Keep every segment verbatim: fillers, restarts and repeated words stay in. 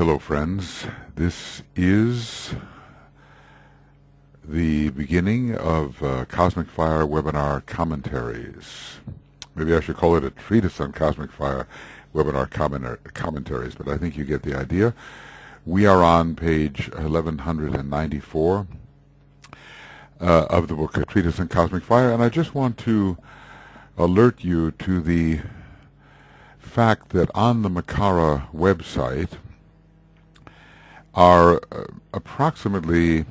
hello friends. This is the beginning of uh, Cosmic Fire webinar commentaries. Maybe I should call it a treatise on Cosmic Fire webinar commentaries, but I think you get the idea. We are on page eleven ninety-four uh, of the book, A Treatise on Cosmic Fire, and I just want to alert you to the fact that on the Makara website are uh, approximately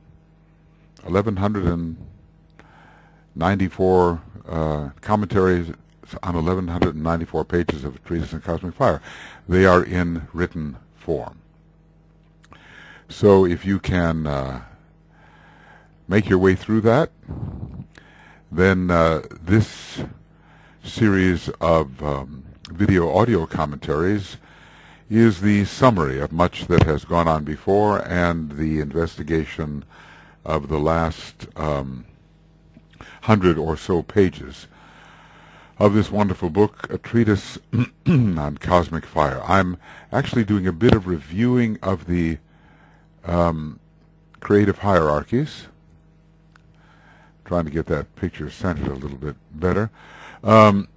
eleven ninety-four uh, commentaries on eleven ninety-four pages of A Treatise on Cosmic Fire. They are in written form. So if you can uh, make your way through that, then uh, this series of um, video audio commentaries is the summary of much that has gone on before and the investigation of the last um, hundred or so pages of this wonderful book, A Treatise on Cosmic Fire. I'm actually doing a bit of reviewing of the um, creative hierarchies, trying to get that picture centered a little bit better. Um,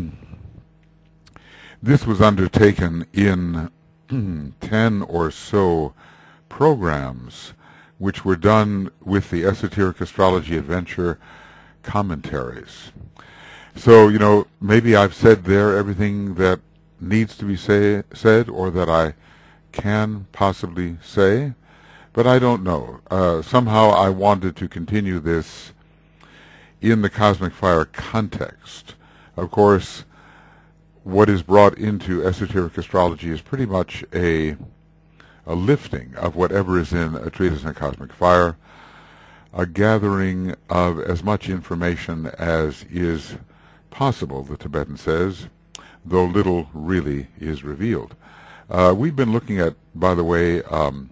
This was undertaken in ten or so programs which were done with the Esoteric Astrology Adventure commentaries. So, you know, maybe I've said there everything that needs to be say, said or that I can possibly say, but I don't know. Uh, somehow I wanted to continue this in the Cosmic Fire context. Of course, what is brought into esoteric astrology is pretty much a a lifting of whatever is in A Treatise on Cosmic Fire, a gathering of as much information as is possible, the Tibetan says, though little really is revealed. Uh, we've been looking at, by the way, um,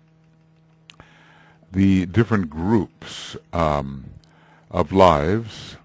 the different groups um, of lives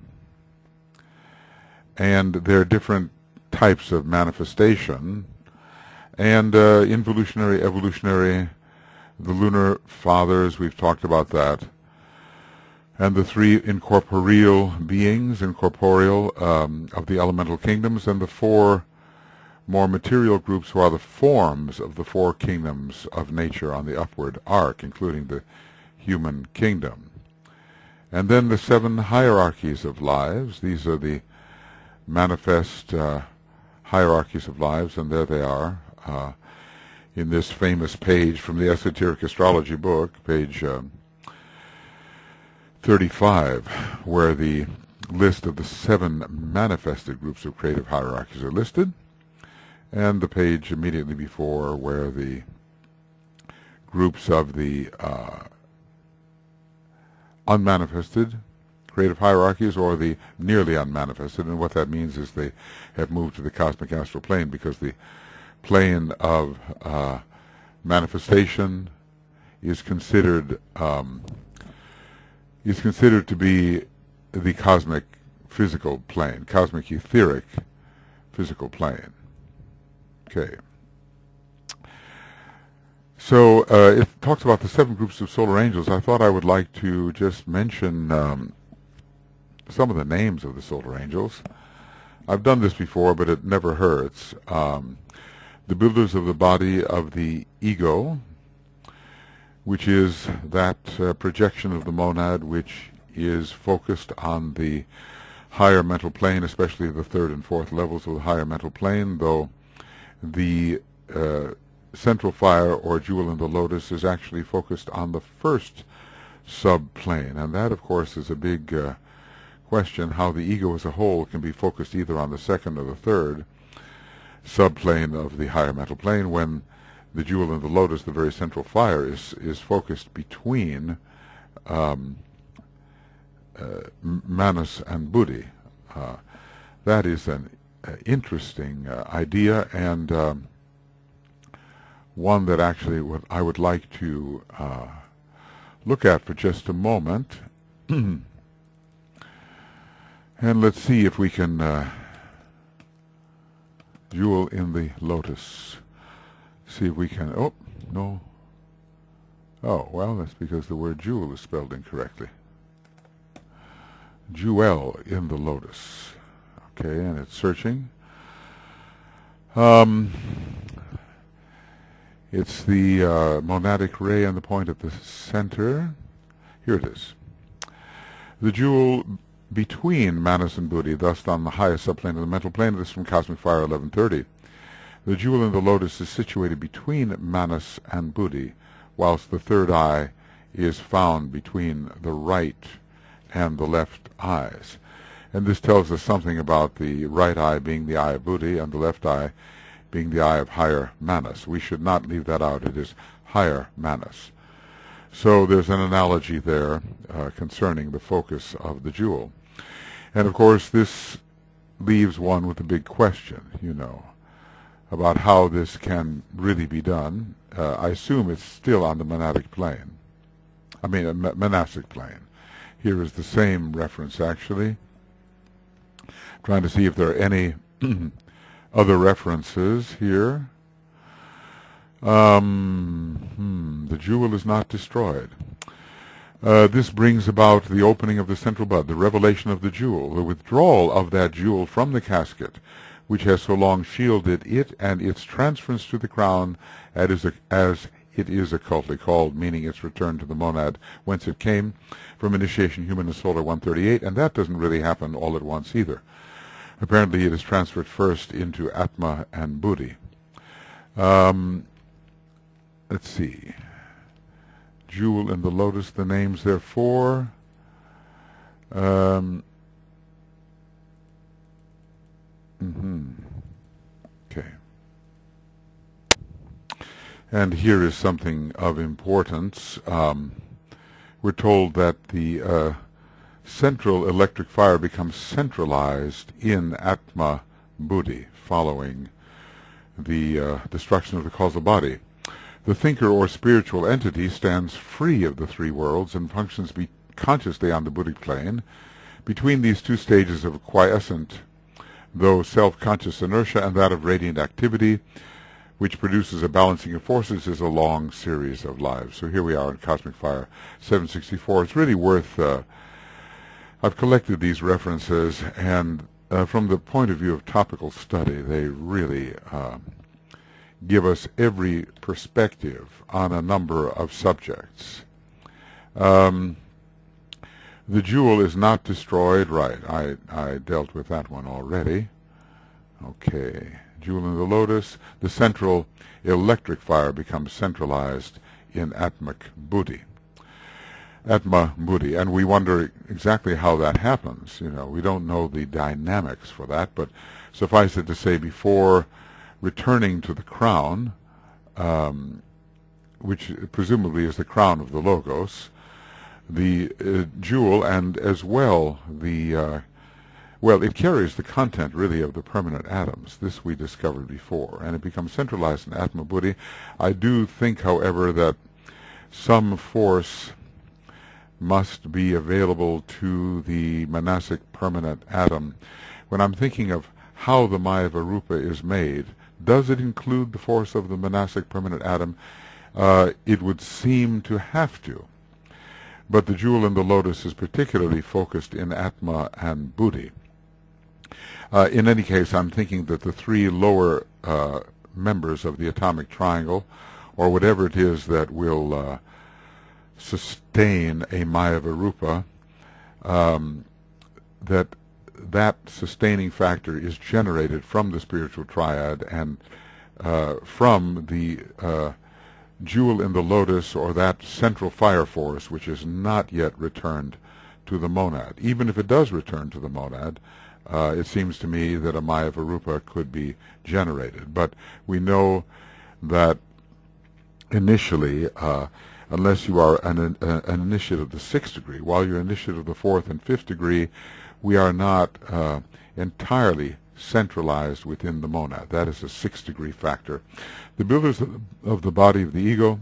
and their different types of manifestation, and uh, involutionary, evolutionary, the lunar fathers, we've talked about that, and the three incorporeal beings, incorporeal, um, of the elemental kingdoms, and the four more material groups who are the forms of the four kingdoms of nature on the upward arc, including the human kingdom. And then the seven hierarchies of lives. These are the manifest uh, hierarchies of lives, and there they are uh, in this famous page from the Esoteric Astrology book, page um, thirty-five, where the list of the seven manifested groups of creative hierarchies are listed, and the page immediately before where the groups of the uh, unmanifested creative hierarchies, or the nearly unmanifested, and what that means is they have moved to the cosmic astral plane, because the plane of uh, manifestation is considered um, is considered to be the cosmic physical plane, cosmic etheric physical plane. Okay. So uh, it talks about the seven groups of solar angels. I thought I would like to just mention um, some of the names of the solar angels. I've done this before, but it never hurts. Um, the builders of the body of the ego, which is that uh, projection of the monad which is focused on the higher mental plane, especially the third and fourth levels of the higher mental plane, though the uh, central fire, or jewel in the lotus, is actually focused on the first subplane, and that, of course, is a big uh, question, how the ego as a whole can be focused either on the second or the third subplane of the higher mental plane, when the jewel in the lotus, the very central fire, is is focused between um, uh, Manas and Buddhi. Uh, that is an uh, interesting uh, idea, and um, one that actually would, I would like to uh, look at for just a moment. And let's see if we can uh, jewel in the lotus. see if we can, oh, no. Oh, well, that's because the word jewel is spelled incorrectly. Jewel in the lotus. Okay, and it's searching. Um, it's the uh, monadic ray and the point at the center. Here it is. The jewel between Manas and Buddhi, thus on the highest subplane of the mental plane. This is from Cosmic Fire eleven thirty. The jewel in the lotus is situated between Manas and Buddhi, whilst the third eye is found between the right and the left eyes. And this tells us something about the right eye being the eye of Buddhi and the left eye being the eye of higher Manas. We should not leave that out. It is higher Manas. So there's an analogy there uh, concerning the focus of the jewel. And of course this leaves one with a big question, you know, about how this can really be done. Uh, I assume it's still on the monadic plane. I mean, a monastic plane. Here is the same reference, actually. Trying to see if there are any other references here. Um, hmm, the jewel is not destroyed. Uh, this brings about the opening of the central bud, the revelation of the jewel, the withdrawal of that jewel from the casket, which has so long shielded it, and its transference to the crown as, a, as it is occultly called, meaning its return to the monad, whence it came, from initiation human and solar one thirty-eight, and that doesn't really happen all at once either. Apparently it is transferred first into Atma and Buddhi. Um, let's see. Jewel in the lotus, the names therefore. Um, mm-hmm. Okay. And here is something of importance. Um, we're told that the uh, central electric fire becomes centralized in Atma Buddhi following the uh, destruction of the causal body. The thinker or spiritual entity stands free of the three worlds and functions be consciously on the Buddhic plane. Between these two stages of quiescent, though self-conscious inertia and that of radiant activity, which produces a balancing of forces, is a long series of lives. So here we are in Cosmic Fire seven sixty-four. It's really worth... Uh, I've collected these references, and uh, from the point of view of topical study, they really uh, give us every perspective on a number of subjects. Um, the jewel is not destroyed. Right, I, I dealt with that one already. Okay, jewel in the lotus. The central electric fire becomes centralized in Atmic Buddhi. Atma Buddhi, and we wonder exactly how that happens. You know, we don't know the dynamics for that, but suffice it to say, before returning to the crown, um, which presumably is the crown of the Logos, the uh, jewel, and as well the, uh, well, it carries the content really of the permanent atoms. This we discovered before, and it becomes centralized in Atma Buddhi. I do think, however, that some force must be available to the manasic permanent atom. When I'm thinking of how the Mayavarupa is made, does it include the force of the manasic permanent atom? Uh, it would seem to have to. But the jewel in the lotus is particularly focused in Atma and Buddhi. Uh, in any case, I'm thinking that the three lower uh, members of the atomic triangle, or whatever it is that will uh, sustain a Mayavarupa, um, that that sustaining factor is generated from the spiritual triad and uh, from the uh, jewel in the lotus, or that central fire force which is not yet returned to the monad. Even if it does return to the monad, uh, it seems to me that a Mayavarupa could be generated. But we know that initially, uh, unless you are an, an, an initiate of the sixth degree, while you're initiate of the fourth and fifth degree, we are not uh, entirely centralized within the monad. That is a sixth degree factor. The builders of the, of the body of the ego,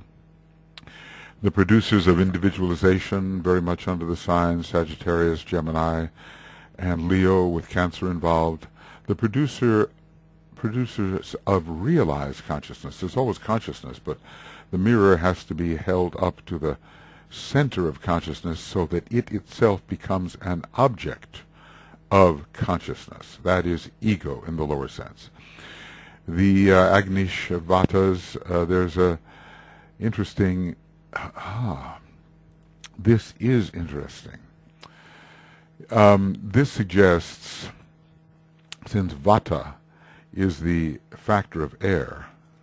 the producers of individualization, very much under the signs Sagittarius, Gemini, and Leo with Cancer involved, the producer producers of realized consciousness. There's always consciousness, but the mirror has to be held up to the center of consciousness so that it itself becomes an object of consciousness. That is ego in the lower sense. The uh, Agnish Vatas, uh, there's a interesting, ah, this is interesting. Um, this suggests, since Vata is the factor of air,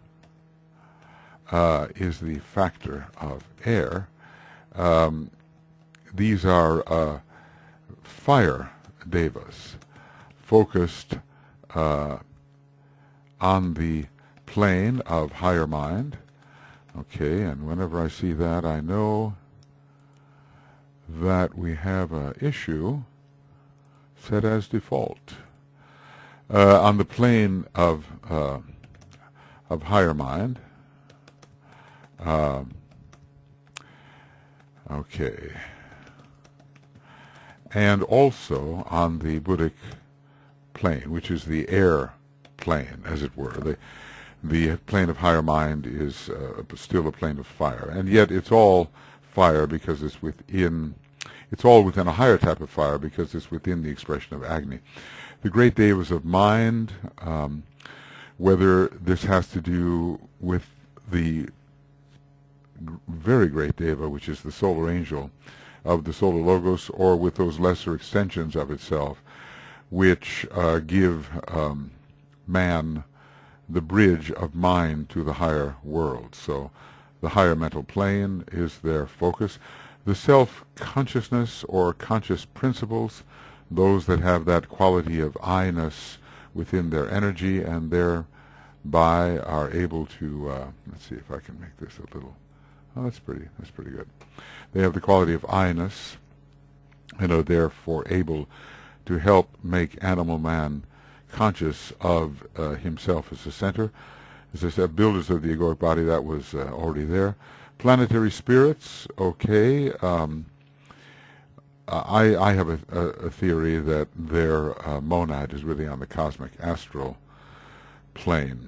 uh, is the factor of air, um, these are uh, fire devas, focused uh, on the plane of higher mind. Okay, and whenever I see that, I know that we have an issue set as default. Uh, on the plane of uh, of higher mind. Uh, okay. And also on the Buddhic plane, which is the air plane, as it were. The, the plane of higher mind is uh, still a plane of fire. And yet it's all fire because it's within, it's all within a higher type of fire because it's within the expression of Agni. The great devas of mind, um, whether this has to do with the very great deva, which is the solar angel of the solar logos, or with those lesser extensions of itself, which uh, give um, man the bridge of mind to the higher world. So the higher mental plane is their focus. The self-consciousness or conscious principles, those that have that quality of I-ness within their energy and thereby are able to, uh, let's see if I can make this a little, oh, that's pretty, that's pretty good. They have the quality of I-ness and are therefore able to help make animal man conscious of uh, himself as the center. As I said, builders of the egoic body, that was uh, already there. Planetary spirits, okay. Um, I, I have a, a, a theory that their uh, monad is really on the cosmic astral plane,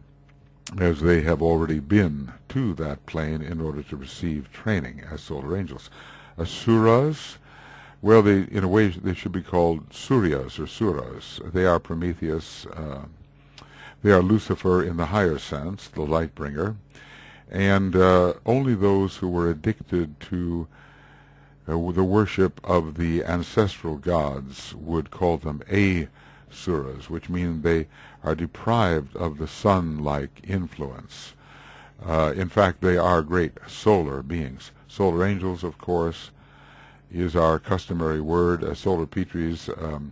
as they have already been to that plane in order to receive training as solar angels. Asuras, well, they, in a way, they should be called Suryas or Suras. They are Prometheus. Uh, they are Lucifer in the higher sense, the light bringer. And uh, only those who were addicted to uh, the worship of the ancestral gods would call them Asuras, which means they are deprived of the sun-like influence. Uh, in fact, they are great solar beings. Solar angels, of course, is our customary word. Uh, solar Petries, um,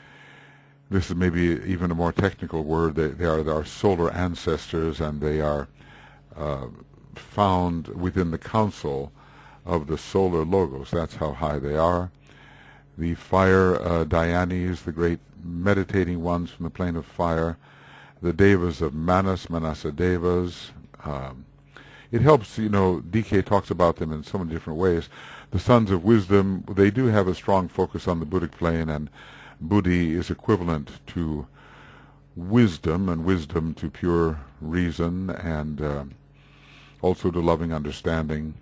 this is maybe even a more technical word. They, they are our solar ancestors, and they are uh, found within the council of the solar logos. That's how high they are. The fire uh, Dhyanis, the great meditating ones from the plane of fire. The devas of Manas, Manasa devas. Um, it helps, you know, D K talks about them in so many different ways. The sons of wisdom, they do have a strong focus on the Buddhic plane, and Buddhi is equivalent to wisdom, and wisdom to pure reason, and uh, also to loving understanding.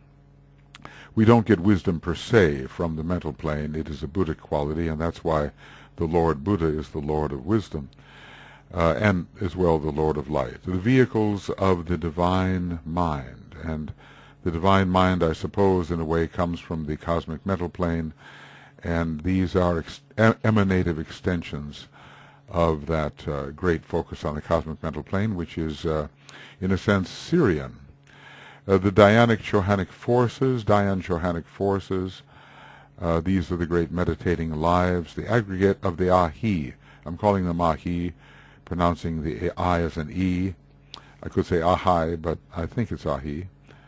We don't get wisdom per se from the mental plane. It is a Buddhic quality, and that's why the Lord Buddha is the Lord of wisdom, uh, and as well the Lord of light. The vehicles of the divine mind, and the divine mind, I suppose, in a way, comes from the cosmic mental plane, and these are ex emanative extensions of that uh, great focus on the cosmic mental plane, which is, uh, in a sense, Syrian. Uh, the Dhyanic Chohanic forces, Dhyan Chohanic forces, uh, these are the great meditating lives, the aggregate of the Ahi. I'm calling them Ahi, pronouncing the I as an E. I could say Ahai, but I think it's Ahi.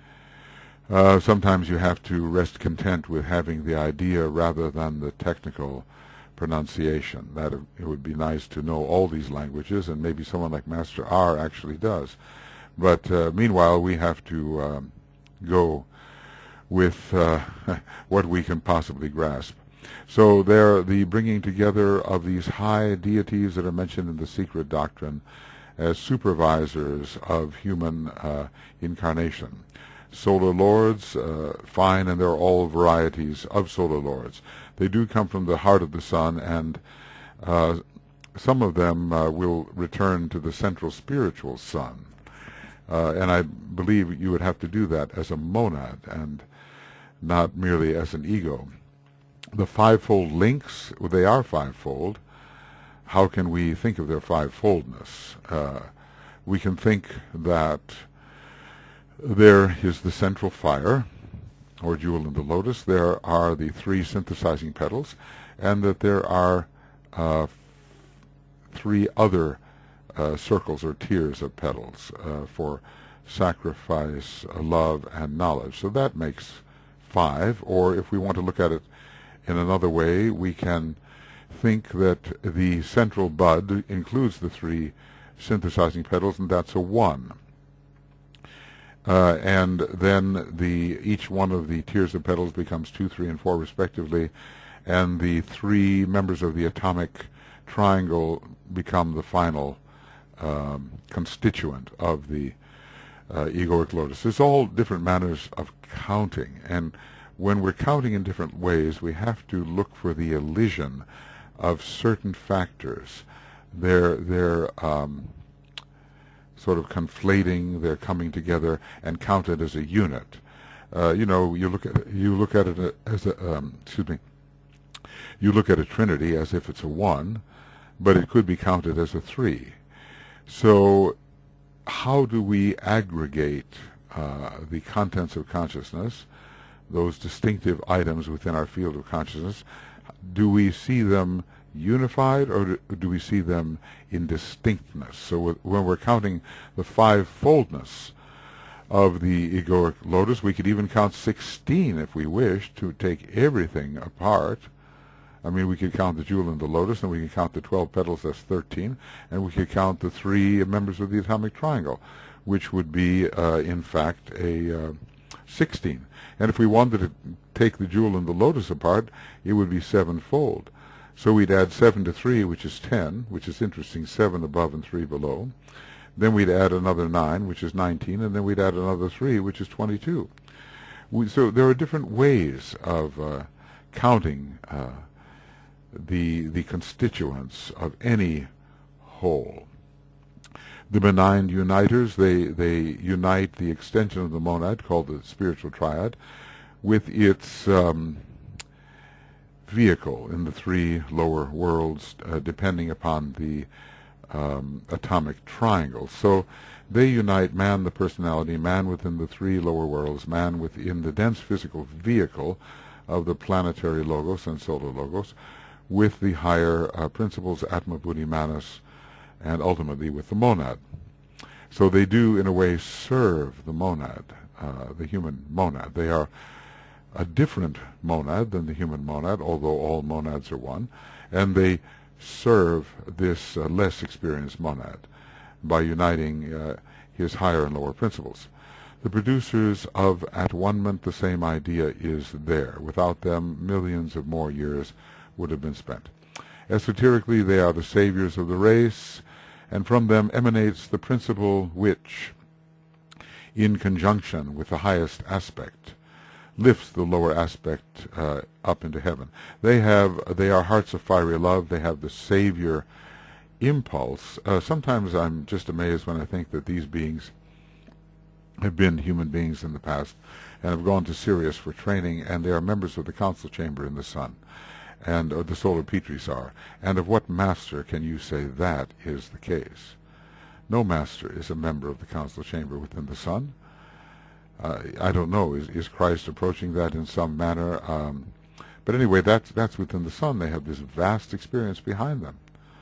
Uh, sometimes you have to rest content with having the idea rather than the technical pronunciation. That it would be nice to know all these languages, and maybe someone like Master R actually does. But uh, meanwhile, we have to um, go with uh, what we can possibly grasp. So there, the bringing together of these high deities that are mentioned in the secret doctrine, as supervisors of human uh, incarnation. Solar lords, uh, fine, and there are all varieties of solar lords. They do come from the heart of the sun, and uh, some of them uh, will return to the central spiritual sun. Uh, and I believe you would have to do that as a monad and not merely as an ego. The fivefold links, well, they are fivefold. How can we think of their fivefoldness? Uh, we can think that there is the central fire, or jewel in the lotus. There are the three synthesizing petals, and that there are uh, three other uh, circles or tiers of petals uh, for sacrifice, uh, love, and knowledge. So that makes five. Or if we want to look at it in another way, we can think that the central bud includes the three synthesizing petals, and that's a one. Uh, and then the each one of the tiers of petals becomes two, three, and four respectively, and the three members of the atomic triangle become the final um, constituent of the uh, egoic lotus. It's all different manners of counting, and when we're counting in different ways, we have to look for the elision of certain factors. They're, they're um, sort of conflating, they're coming together and counted as a unit. Uh, you know, you look at you look at it as a um, excuse me. You look at a trinity as if it's a one, but it could be counted as a three. So, how do we aggregate uh, the contents of consciousness, those distinctive items within our field of consciousness? Do we see them unified, or do we see them in distinctness? So when we're counting the fivefoldness of the egoic lotus, we could even count sixteen if we wish to take everything apart. I mean, we could count the jewel in the lotus, and we could count the twelve petals as thirteen, and we could count the three members of the atomic triangle, which would be, uh, in fact, a uh, sixteen. And if we wanted to take the jewel in the lotus apart, it would be sevenfold. So we'd add seven to three, which is ten, which is interesting, seven above and three below. Then we'd add another nine, which is nineteen, and then we'd add another three, which is twenty-two. We, so there are different ways of uh, counting uh, the, the constituents of any whole. The benign uniters, they, they unite the extension of the monad, called the spiritual triad, with its um, vehicle in the three lower worlds, uh, depending upon the um, atomic triangle. So they unite man, the personality, man within the three lower worlds, man within the dense physical vehicle of the planetary logos and solar logos, with the higher uh, principles, Atma, Buddhi, Manas, and ultimately with the monad. So they do, in a way, serve the monad, uh, the human monad. They are a different monad than the human monad, although all monads are one, and they serve this uh, less experienced monad by uniting uh, his higher and lower principles. The producers of at-one-ment, the same idea is there. Without them, millions of more years would have been spent. Esoterically, they are the saviors of the race, and from them emanates the principle which, in conjunction with the highest aspect, lifts the lower aspect uh, up into heaven. They have, they are hearts of fiery love. They have the savior impulse. Uh, sometimes I'm just amazed when I think that these beings have been human beings in the past and have gone to Sirius for training, and they are members of the council chamber in the sun, and uh, the solar Petris are. And of what master can you say that is the case? No master is a member of the council chamber within the sun. Uh, I don't know. Is, is Christ approaching that in some manner? Um, but anyway, that's that's within the sun. They have this vast experience behind them,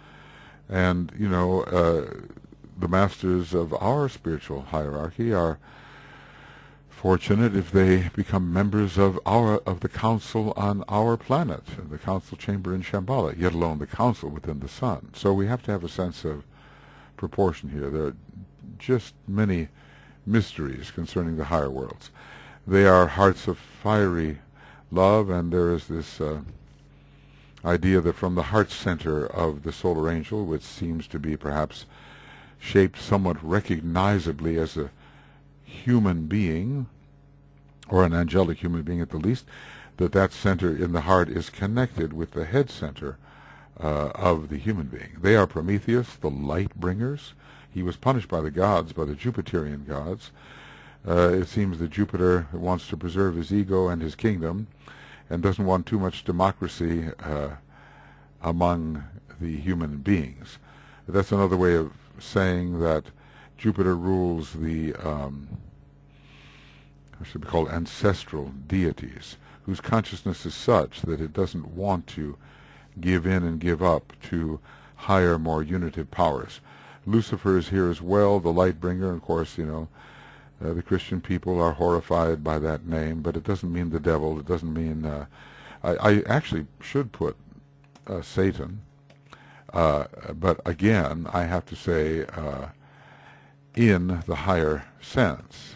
and you know, uh, the masters of our spiritual hierarchy are fortunate if they become members of our of the council on our planet, the council chamber in Shambhala, yet alone the council within the sun. So we have to have a sense of proportion here. There are just many mysteries concerning the higher worlds. They are hearts of fiery love, and there is this uh, idea that from the heart center of the solar angel, which seems to be perhaps shaped somewhat recognizably as a human being, or an angelic human being at the least, that that center in the heart is connected with the head center uh, of the human being. They are Prometheus, the light bringers. He was punished by the gods, by the Jupiterian gods. Uh, it seems that Jupiter wants to preserve his ego and his kingdom and doesn't want too much democracy uh, among the human beings. That's another way of saying that Jupiter rules the, um, what should be called, ancestral deities, whose consciousness is such that it doesn't want to give in and give up to higher, more unitive powers. Lucifer is here as well, the light bringer. Of course, you know, uh, the Christian people are horrified by that name, but it doesn't mean the devil. It doesn't mean... Uh, I, I actually should put uh, Satan, uh, but again, I have to say uh, in the higher sense,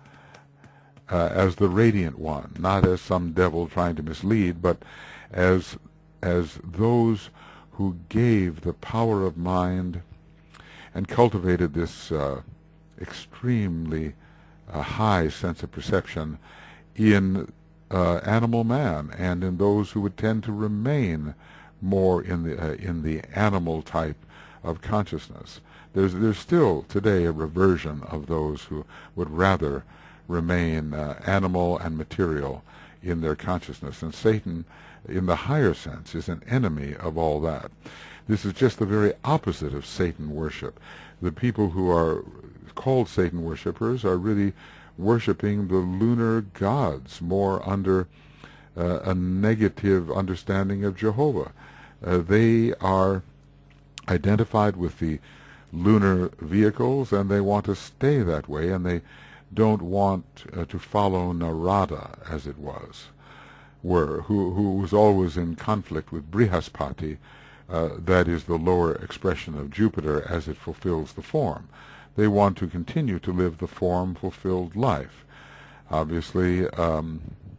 uh, as the radiant one, not as some devil trying to mislead, but as as those who gave the power of mind and cultivated this uh, extremely uh, high sense of perception in uh, animal man, and in those who would tend to remain more in the uh, in the animal type of consciousness. There's there's still today a reversion of those who would rather remain uh, animal and material in their consciousness, and Satan, in the higher sense, is an enemy of all that. This is just the very opposite of Satan worship. The people who are called Satan worshippers are really worshiping the lunar gods, more under uh, a negative understanding of Jehovah. Uh, they are identified with the lunar vehicles, and they want to stay that way, and they don't want uh, to follow Narada, as it was, were, who, who was always in conflict with Brihaspati, uh, that is the lower expression of Jupiter as it fulfills the form. They want to continue to live the form-fulfilled life. Obviously, um,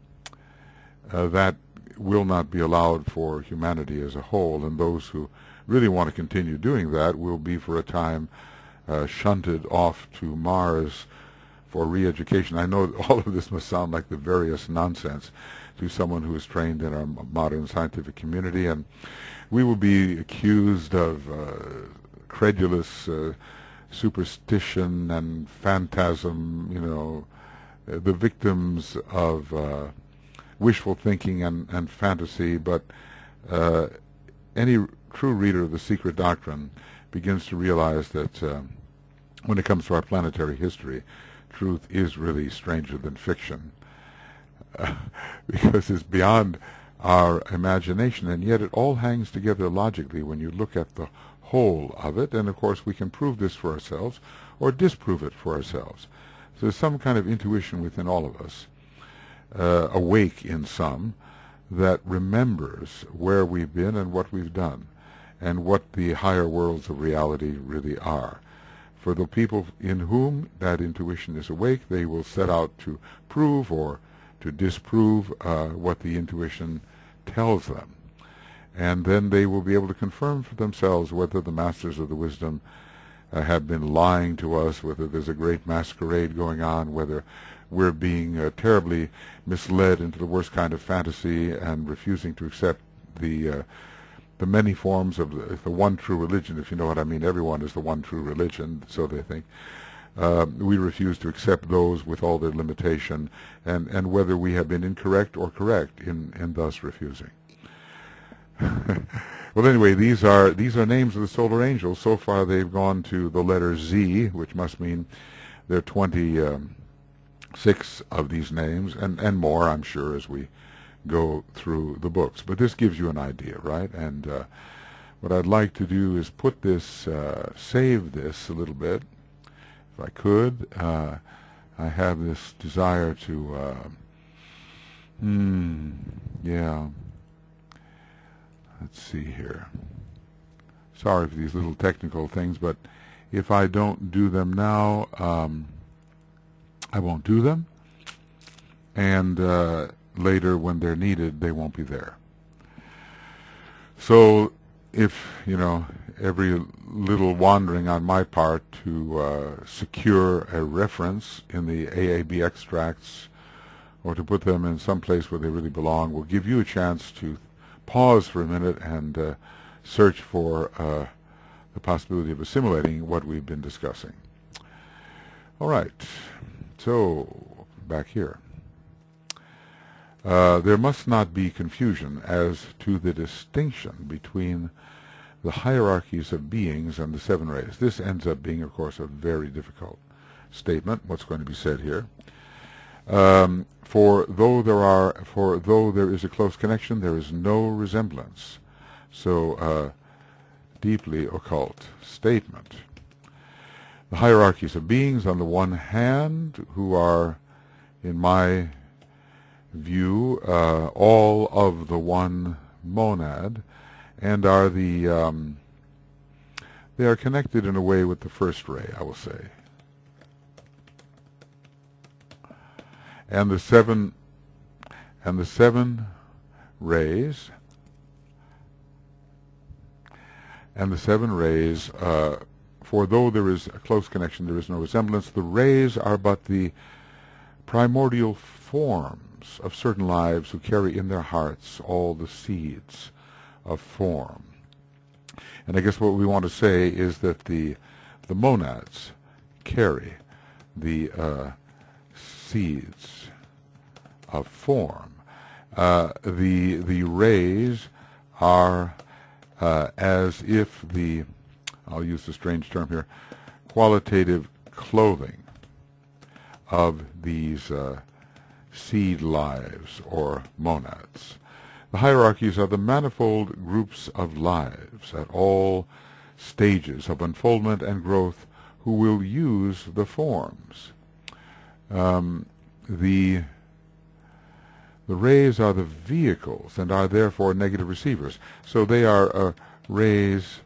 uh, that will not be allowed for humanity as a whole, and those who really want to continue doing that will be for a time uh, shunted off to Mars for re-education. I know all of this must sound like the veriest nonsense to someone who is trained in our modern scientific community, and we will be accused of uh, credulous uh, superstition and phantasm, you know, uh, the victims of uh, wishful thinking and, and fantasy, but uh, any true reader of the Secret Doctrine begins to realize that uh, when it comes to our planetary history, truth is really stranger than fiction, uh, because it's beyond our imagination, and yet it all hangs together logically when you look at the whole of it, and of course we can prove this for ourselves or disprove it for ourselves. So there's some kind of intuition within all of us, uh, awake in some, that remembers where we've been and what we've done, and what the higher worlds of reality really are. For the people in whom that intuition is awake, they will set out to prove or to disprove uh, what the intuition tells them. And then they will be able to confirm for themselves whether the masters of the wisdom uh, have been lying to us, whether there's a great masquerade going on, whether we're being uh, terribly misled into the worst kind of fantasy and refusing to accept the uh, the many forms of the, the one true religion, if you know what I mean. Everyone is the one true religion, so they think. Uh, we refuse to accept those with all their limitation, and, and whether we have been incorrect or correct in, in thus refusing. Well, anyway, these are these are names of the solar angels. So far, they've gone to the letter Z, which must mean there are twenty-six um, of these names, and and more, I'm sure, as we go through the books. But this gives you an idea, right? And uh, what I'd like to do is put this, uh, save this a little bit, if I could. Uh, I have this desire to, uh, hmm, yeah. Let's see here. Sorry for these little technical things, but if I don't do them now, um, I won't do them. And uh, later, when they're needed, they won't be there. So if, you know, every little wandering on my part to uh, secure a reference in the A A B extracts or to put them in some place where they really belong will give you a chance to pause for a minute and uh, search for uh, the possibility of assimilating what we've been discussing. All right, so back here. Uh, there must not be confusion as to the distinction between the hierarchies of beings and the seven rays. This ends up being, of course, a very difficult statement, what's going to be said here. Um, for though there are, for though there is a close connection, there is no resemblance. So, uh, deeply occult statement. The hierarchies of beings, on the one hand, who are, in my view, uh, all of the one monad, and are the um, they are connected in a way with the first ray, I will say. And the seven and the seven rays and the seven rays, uh, for though there is a close connection, there is no resemblance. The rays are but the primordial forms of certain lives who carry in their hearts all the seeds of form. And I guess what we want to say is that the the monads carry the uh, seeds of form. Uh, the the rays are uh, as if the, I'll use a strange term here, qualitative clothing of these uh, seed lives or monads. The hierarchies are the manifold groups of lives at all stages of unfoldment and growth who will use the forms. Um, the the rays are the vehicles and are therefore negative receivers. So they are uh, rays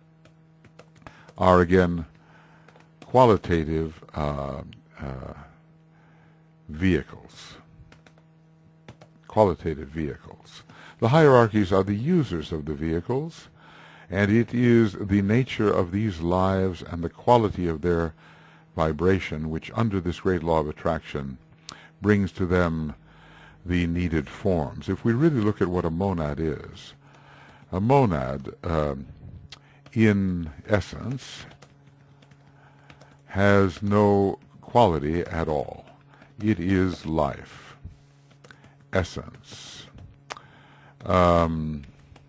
are again qualitative uh, uh, vehicles. Qualitative vehicles. The hierarchies are the users of the vehicles, and it is the nature of these lives and the quality of their vibration which, under this great law of attraction, brings to them the needed forms. If we really look at what a monad is, a monad, um, in essence, has no quality at all. It is life, essence, um,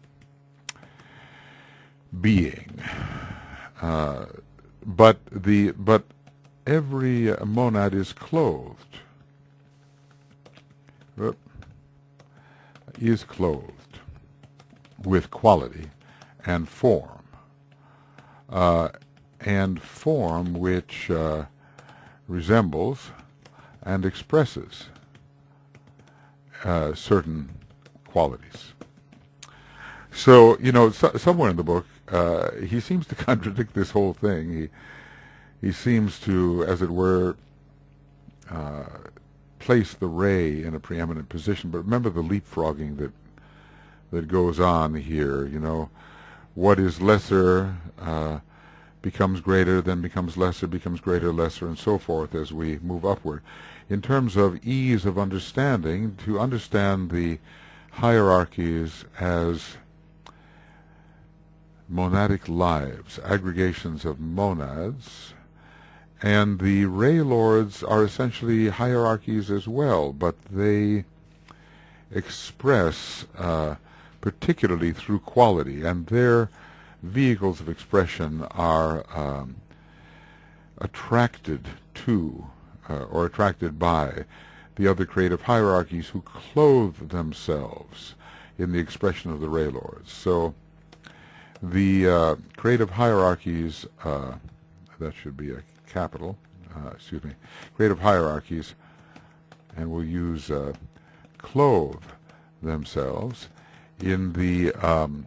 being. Uh, but the but every uh, monad is clothed. Is clothed with quality and form, uh, and form which uh, resembles and expresses uh, certain qualities. So, you know, so, somewhere in the book, uh, he seems to contradict this whole thing. He he seems to, as it were, uh, place the ray in a preeminent position. But remember the leapfrogging that that goes on here. You know, what is lesser uh, becomes greater, then becomes lesser, becomes greater, lesser, and so forth as we move upward. In terms of ease of understanding, to understand the hierarchies as monadic lives, aggregations of monads, and the Ray Lords are essentially hierarchies as well, but they express uh, particularly through quality, and their vehicles of expression are um, attracted to uh, or attracted by the other creative hierarchies who clothe themselves in the expression of the Ray Lords. So the uh, creative hierarchies, uh, that should be a capital, uh, excuse me, creative hierarchies, and we'll use uh, clothe themselves in the um,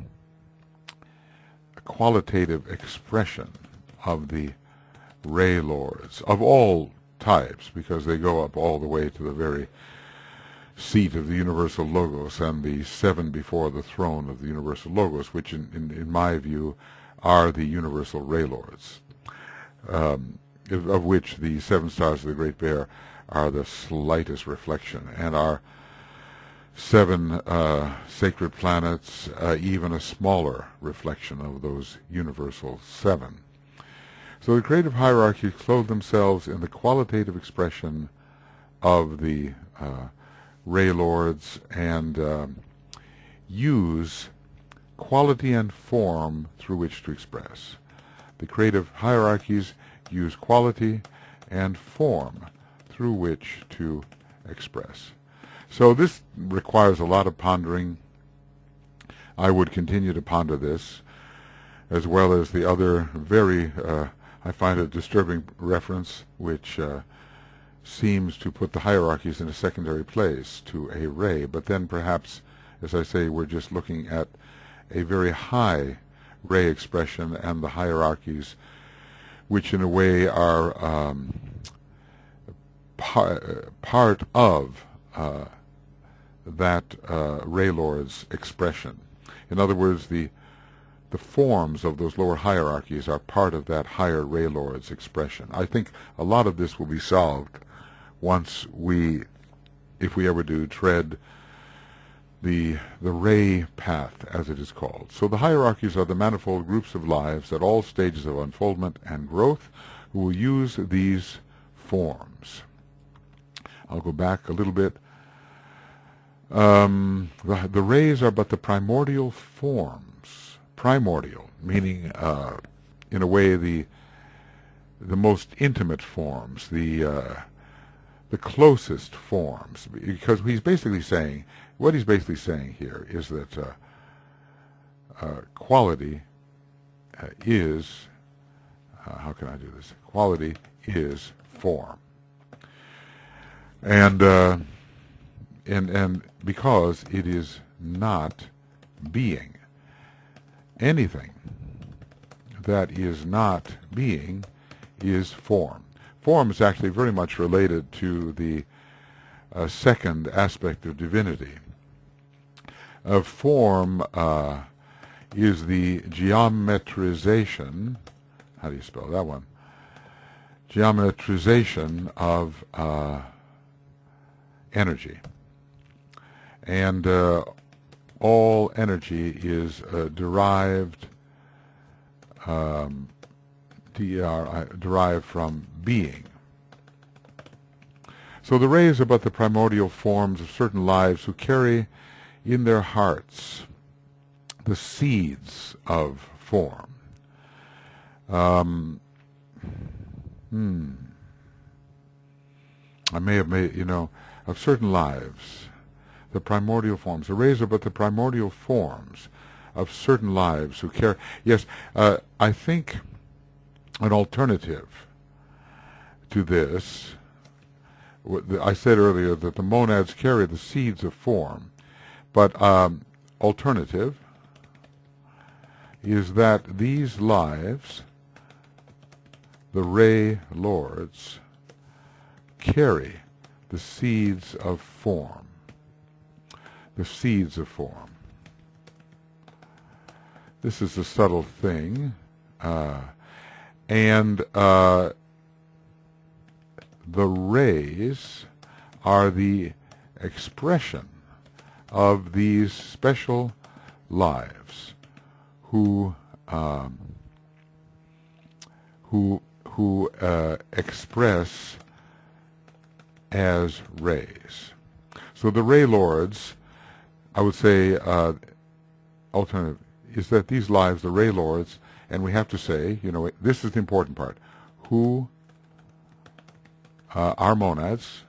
qualitative expression of the Ray Lords of all types, because they go up all the way to the very seat of the universal logos and the seven before the throne of the universal logos, which in, in, in my view are the universal ray lords, um, of which the seven stars of the Great Bear are the slightest reflection, and are seven uh, sacred planets uh, even a smaller reflection of those universal seven. So the creative hierarchies clothe themselves in the qualitative expression of the uh, ray lords and um, use quality and form through which to express. The creative hierarchies use quality and form through which to express. So this requires a lot of pondering. I would continue to ponder this, as well as the other very, uh, I find a disturbing reference, which uh, seems to put the hierarchies in a secondary place to a ray, but then perhaps, as I say, we're just looking at a very high ray expression and the hierarchies, which in a way are um, par part of uh, that uh, ray lord's expression. In other words, the the forms of those lower hierarchies are part of that higher ray lord's expression. I think a lot of this will be solved once we, if we ever do, tread the the ray path, as it is called. So the hierarchies are the manifold groups of lives at all stages of unfoldment and growth who will use these forms. I'll go back a little bit. Um, the, the rays are but the primordial forms. Primordial, meaning, uh, in a way, the the most intimate forms, the uh, the closest forms, because he's basically saying, what he's basically saying here is that uh, uh, quality uh, is, uh, how can I do this? Quality is form. And, uh, and, and because it is not being. Anything that is not being is form. Form is actually very much related to the uh, second aspect of divinity. Uh, form uh, is the geometrization, how do you spell that one? Geometrization of uh, energy. And uh, all energy is uh, derived um, D R I, derived from being. So the rays are but the primordial forms of certain lives who carry in their hearts the seeds of form. Um, hmm. I may have made, you know, of certain lives, the primordial forms. The rays are but the primordial forms of certain lives who carry. Yes, uh, I think an alternative to this, I said earlier that the monads carry the seeds of form, but um, alternative is that these lives, the ray lords, carry the seeds of form, the seeds of form. This is a subtle thing. Uh, And uh, the rays are the expression of these special lives who um, who who uh, express as rays. So the ray lords, I would say, uh, alternative is that these lives, the ray lords. And we have to say, you know, this is the important part, who uh, are monads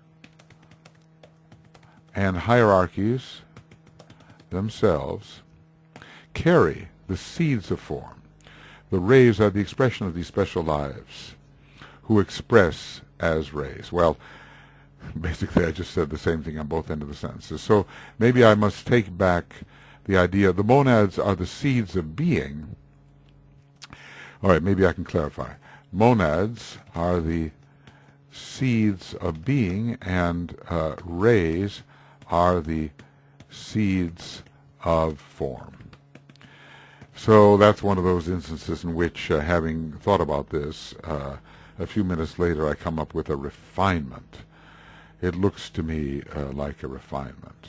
and hierarchies themselves carry the seeds of form. The rays are the expression of these special lives who express as rays. Well, basically I just said the same thing on both ends of the sentences. So maybe I must take back the idea, the monads are the seeds of being. All right, maybe I can clarify. Monads are the seeds of being, and uh, rays are the seeds of form. So that's one of those instances in which, uh, having thought about this, uh, a few minutes later I come up with a refinement. It looks to me uh, like a refinement.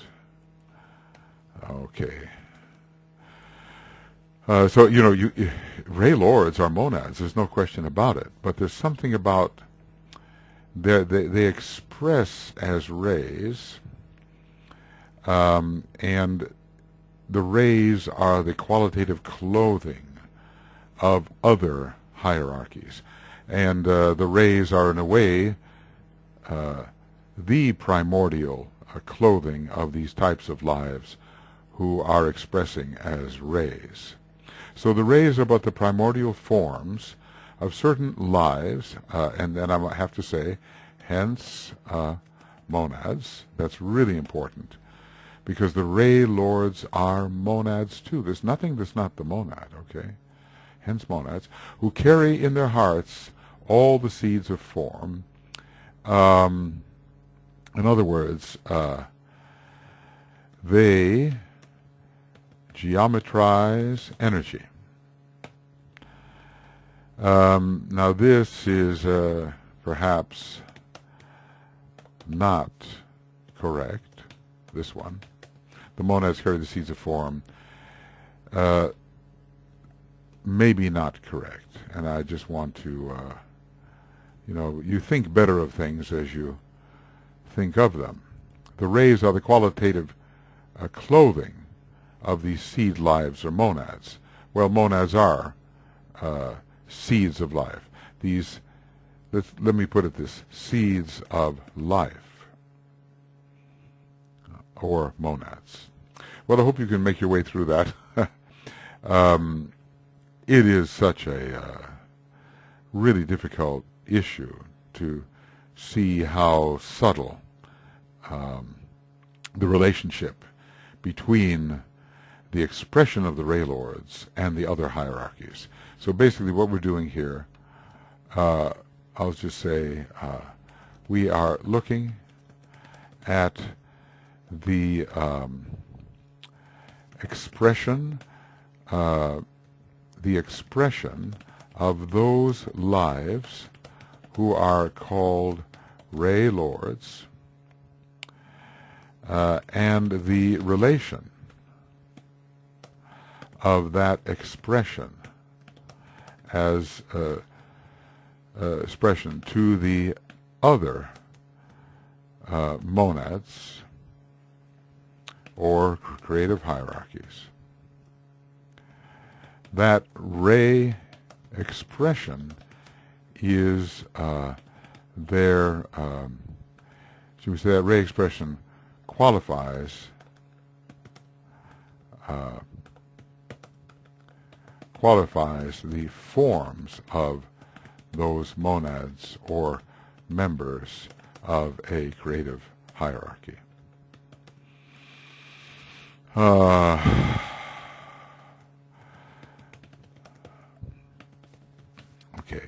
Okay. Uh, so, you know, you, Ray Lords are monads, there's no question about it. But there's something about, they, they express as rays, um, and the rays are the qualitative clothing of other hierarchies. And uh, the rays are, in a way, uh, the primordial uh, clothing of these types of lives who are expressing as rays. So the rays are but the primordial forms of certain lives, uh, and then I have to say, hence uh, monads. That's really important, because the ray lords are monads too. There's nothing that's not the monad, okay? Hence monads, who carry in their hearts all the seeds of form. Um, in other words, uh, they geometrize energy. Um, now this is uh, perhaps not correct, this one. The monads carry the seeds of form. Uh, maybe not correct, and I just want to, uh, you know, you think better of things as you think of them. The rays are the qualitative uh, clothing of these seed lives or monads. Well, monads are uh, seeds of life. These, let's, let me put it this, seeds of life, or monads. Well, I hope you can make your way through that. um, it is such a uh, really difficult issue to see how subtle um, the relationship between the expression of the Ray Lords and the other hierarchies. So basically what we're doing here, uh, I'll just say, uh, we are looking at the um, expression, uh, the expression of those lives who are called Ray Lords, uh, and the relation of that expression as uh, uh, expression to the other uh, monads or creative hierarchies. That ray expression is uh, their, um, should we say, that ray expression qualifies uh, qualifies the forms of those monads or members of a creative hierarchy. Uh, okay.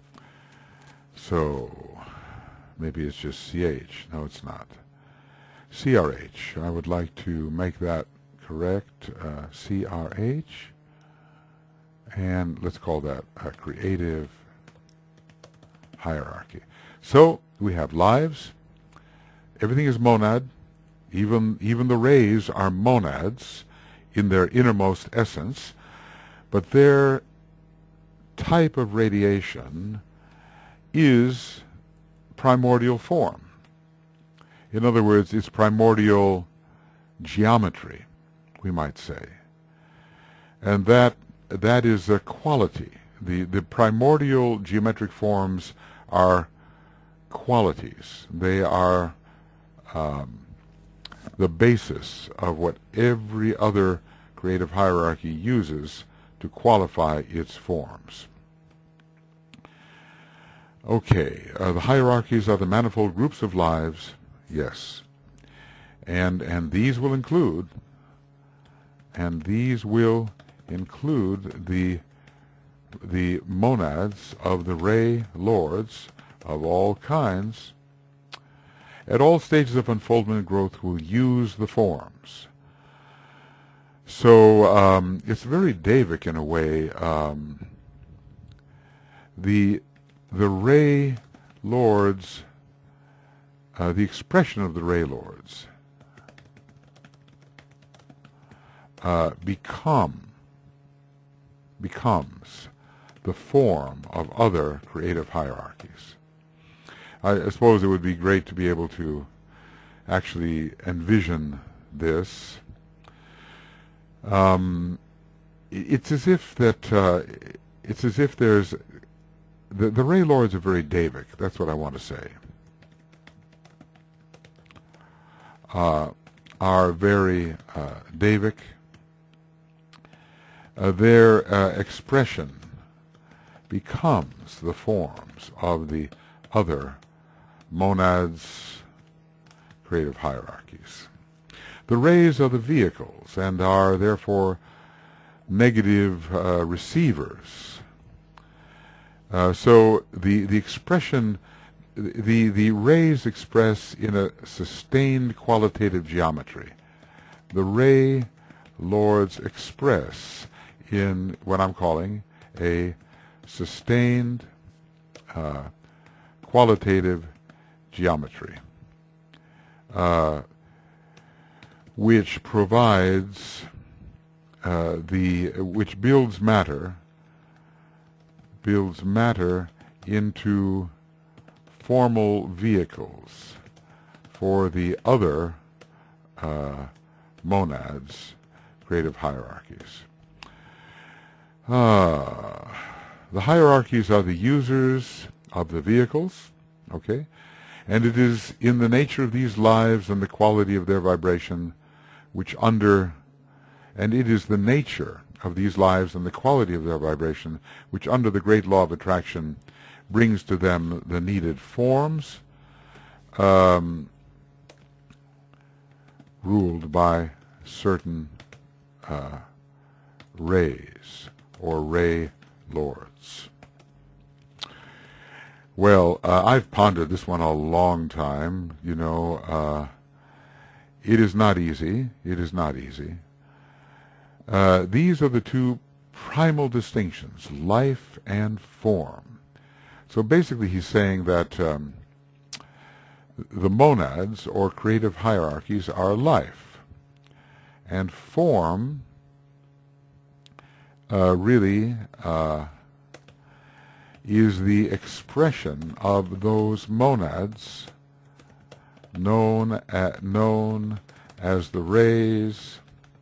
So maybe it's just C H. No, it's not. C R H. I would like to make that correct. Uh, C R H. And let's call that a creative hierarchy. So we have lives. Everything is monad. Even, even the rays are monads in their innermost essence. But their type of radiation is primordial form. In other words, it's primordial geometry, we might say. And that that is a quality. The, the primordial geometric forms are qualities. They are um, the basis of what every other creative hierarchy uses to qualify its forms. Okay, uh, the hierarchies are the manifold groups of lives, yes. And, and these will include, and these will include the the monads of the Ray Lords of all kinds. at all stages of unfoldment and growth will use the forms. So um, it's very Davic in a way. Um, the the Ray Lords, uh, the expression of the Ray Lords, uh, become becomes the form of other creative hierarchies. I, I suppose it would be great to be able to actually envision this. Um, it's as if that uh, it's as if there's the the Ray Lords are very Davic. That's what I want to say. Uh, are very uh, Davic. Uh, their uh, expression becomes the forms of the other monads' creative hierarchies. The rays are the vehicles and are therefore negative uh, receivers. Uh, so the the expression, the the rays express in a sustained qualitative geometry. The Ray Lords express in what I'm calling a sustained uh, qualitative geometry, uh, which provides uh, the which builds matter builds matter into formal vehicles for the other uh, monads' creative hierarchies. Uh, the hierarchies are the users of the vehicles, okay? And it is in the nature of these lives and the quality of their vibration which under, and it is the nature of these lives and the quality of their vibration which under the great law of attraction brings to them the needed forms, um, ruled by certain uh, rays or Ray Lords. Well, uh, I've pondered this one a long time. You know, uh, it is not easy. It is not easy. Uh, these are the two primal distinctions, life and form. So basically he's saying that um, the monads or creative hierarchies are life, and form uh, really uh, is the expression of those monads known at, known as the rays,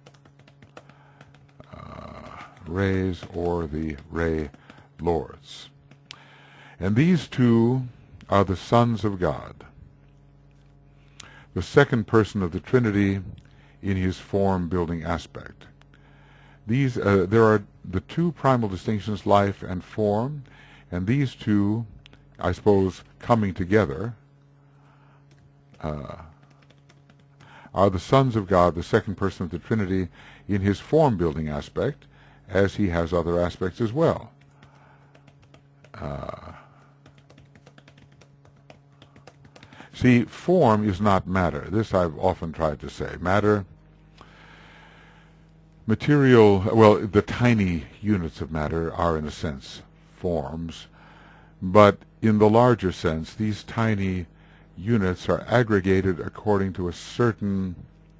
uh, rays or the Ray Lords. And these two are the sons of God, the second person of the Trinity in his form-building aspect. These, uh, there are the two primal distinctions, life and form, and these two, I suppose, coming together, uh, are the sons of God, the second person of the Trinity, in his form-building aspect, as he has other aspects as well. Uh, see, form is not matter. This I've often tried to say. Matter, material, well, the tiny units of matter are, in a sense, forms, but in the larger sense, these tiny units are aggregated according to a certain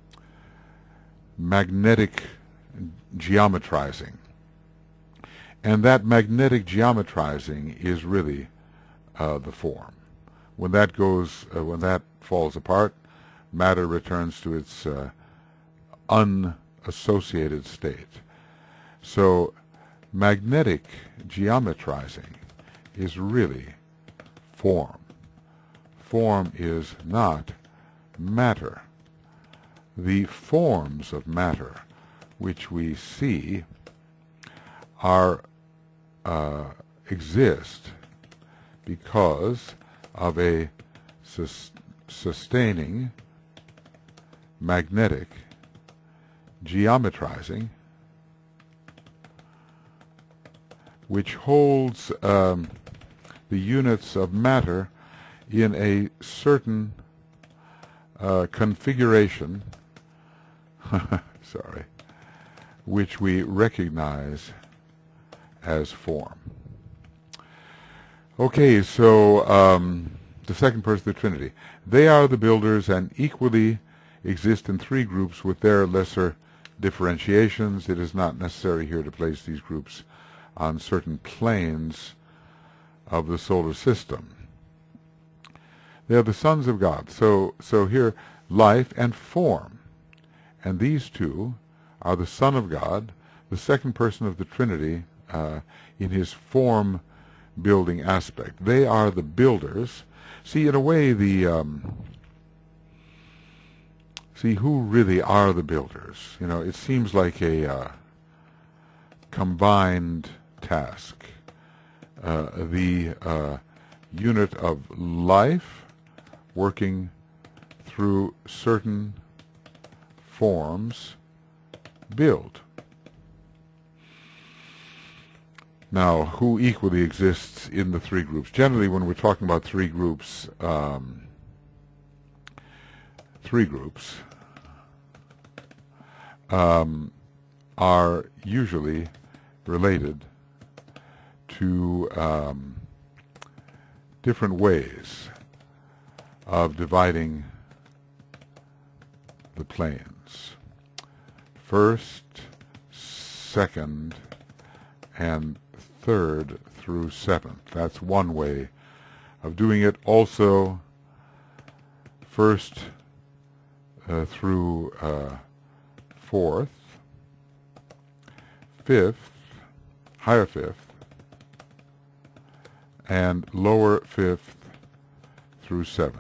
magnetic geometrizing. And that magnetic geometrizing is really uh, the form. When that goes, uh, when that falls apart, matter returns to its uh, unassociated state. So magnetic geometrizing is really form. Form is not matter. The forms of matter which we see are uh, exist because of a sus sustaining magnetic geometrizing which holds um, the units of matter in a certain uh, configuration, sorry, which we recognize as form. Okay, so um, the second person of the Trinity. They are the builders and equally exist in three groups with their lesser differentiations. It is not necessary here to place these groups on certain planes of the solar system. They are the sons of God. So, so here, life and form. And these two are the Son of God, the second person of the Trinity, uh, in his form-building aspect. They are the builders. See, in a way, the um, see who really are the builders. You know, it seems like a uh, combined task. Uh, the uh, unit of life working through certain forms build. Now, who equally exists in the three groups? Generally, when we're talking about three groups, um, three groups um, are usually related to um, different ways of dividing the planes. First, second, and third through seventh. That's one way of doing it. Also, first uh, through uh, fourth, fifth, higher fifth, and lower fifth through seventh.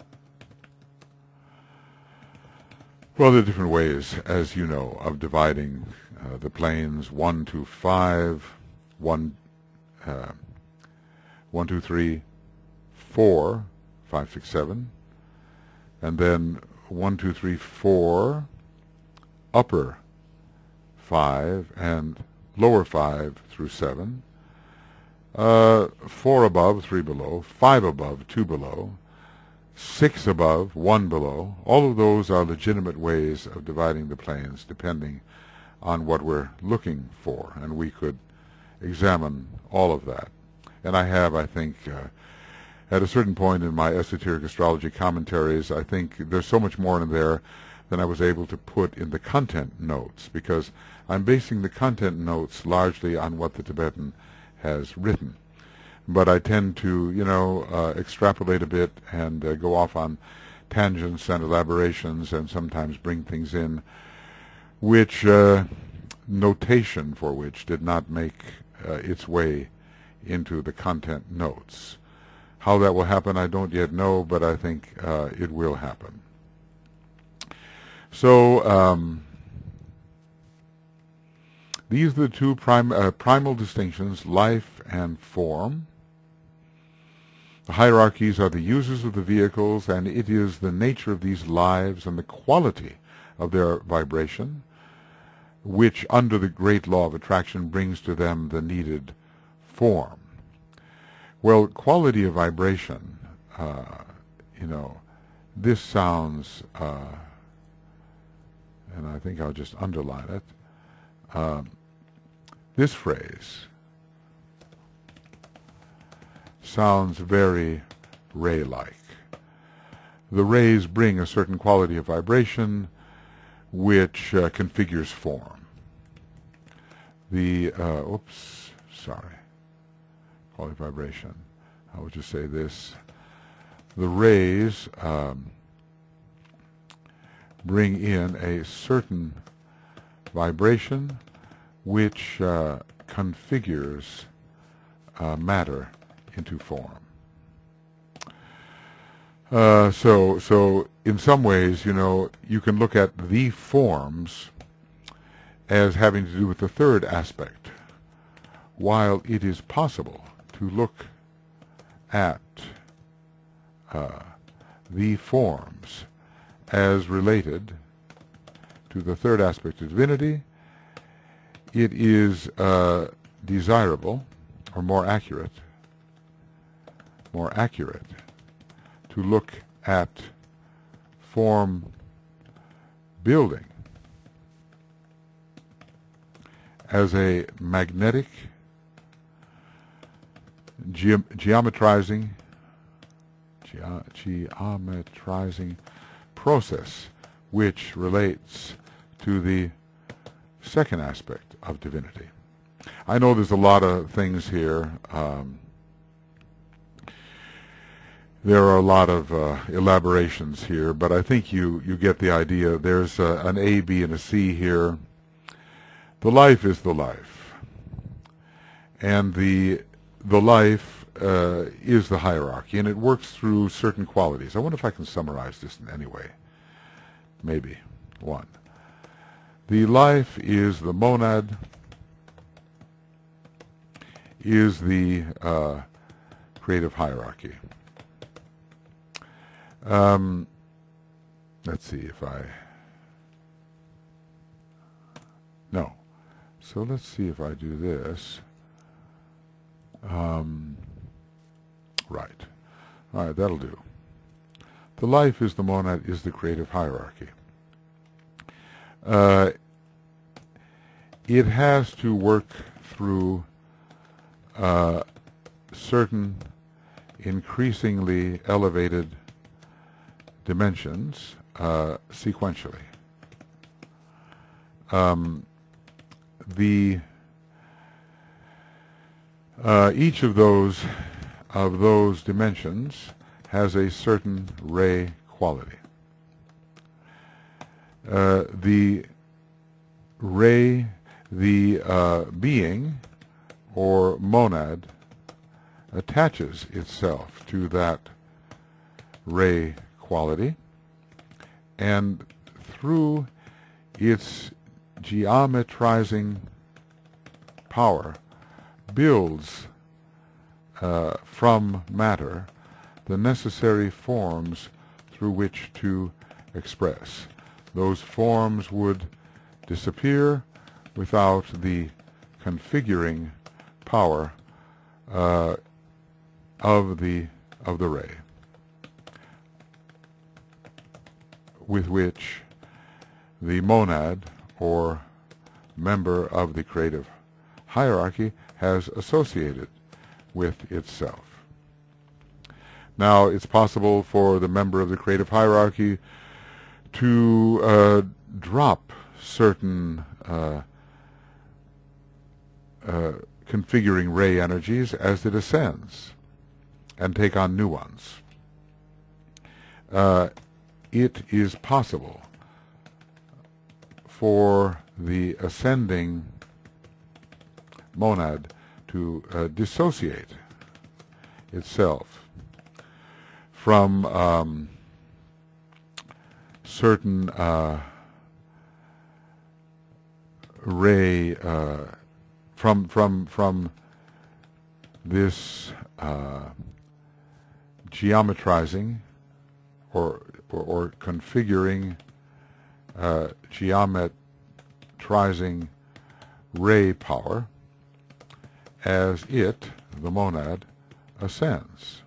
Well, there are different ways, as you know, of dividing uh, the planes. One to five, one, uh, one, two, three, four, five, six, seven, and then one, two, three, four, upper five, and lower five through seven. Uh, four above, three below, five above, two below, six above, one below. All of those are legitimate ways of dividing the planes depending on what we're looking for, and we could examine all of that. And I have, I think, uh, at a certain point in my esoteric astrology commentaries, I think there's so much more in there than I was able to put in the content notes, because I'm basing the content notes largely on what the Tibetan has written. But I tend to, you know, uh, extrapolate a bit and uh, go off on tangents and elaborations and sometimes bring things in which uh, notation for which did not make uh, its way into the content notes. How that will happen, I don't yet know, but I think uh, it will happen. So, um, these are the two prim uh, primal distinctions, life and form. The hierarchies are the users of the vehicles, and it is the nature of these lives and the quality of their vibration which, under the great law of attraction, brings to them the needed form. Well, quality of vibration, uh, you know, this sounds, uh, and I think I'll just underline it, um, this phrase sounds very ray-like. The rays bring a certain quality of vibration which uh, configures form. The, uh, oops, sorry, quality of vibration. I will just say this. The rays um, bring in a certain vibration which uh, configures uh, matter into form. Uh, so, so in some ways, you know, you can look at the forms as having to do with the third aspect, while it is possible to look at uh, the forms as related to the third aspect of divinity. It is uh, desirable, or more accurate, more accurate, to look at form building as a magnetic ge geometrizing ge geometrizing process which relates to the second aspect of divinity. I know there's a lot of things here. Um, there are a lot of uh, elaborations here, but I think you, you get the idea. There's uh, an A, B, and a C here. The life is the life. And the, the life uh, is the hierarchy, and it works through certain qualities. I wonder if I can summarize this in any way. Maybe. One. The life is the monad, is the uh, creative hierarchy. Um, let's see if I... No. So let's see if I do this. Um, right. All right, that'll do. The life is the monad, is the creative hierarchy. Uh, it has to work through uh, certain increasingly elevated dimensions uh, sequentially. Um, the uh, each of those of those dimensions has a certain ray quality. Uh, the ray, the uh, being or monad attaches itself to that ray quality, and through its geometrizing power builds uh, from matter the necessary forms through which to express. Those forms would disappear without the configuring power uh, of the of the ray, with which the monad or member of the creative hierarchy has associated with itself. Now, it's possible for the member of the creative hierarchy to uh, drop certain uh, uh, configuring ray energies as it ascends and take on new ones. Uh, it is possible for the ascending monad to uh, dissociate itself from um, certain uh, ray uh, from from from this uh, geometrizing or, or or configuring uh, geometrizing ray power as it, the monad, ascends.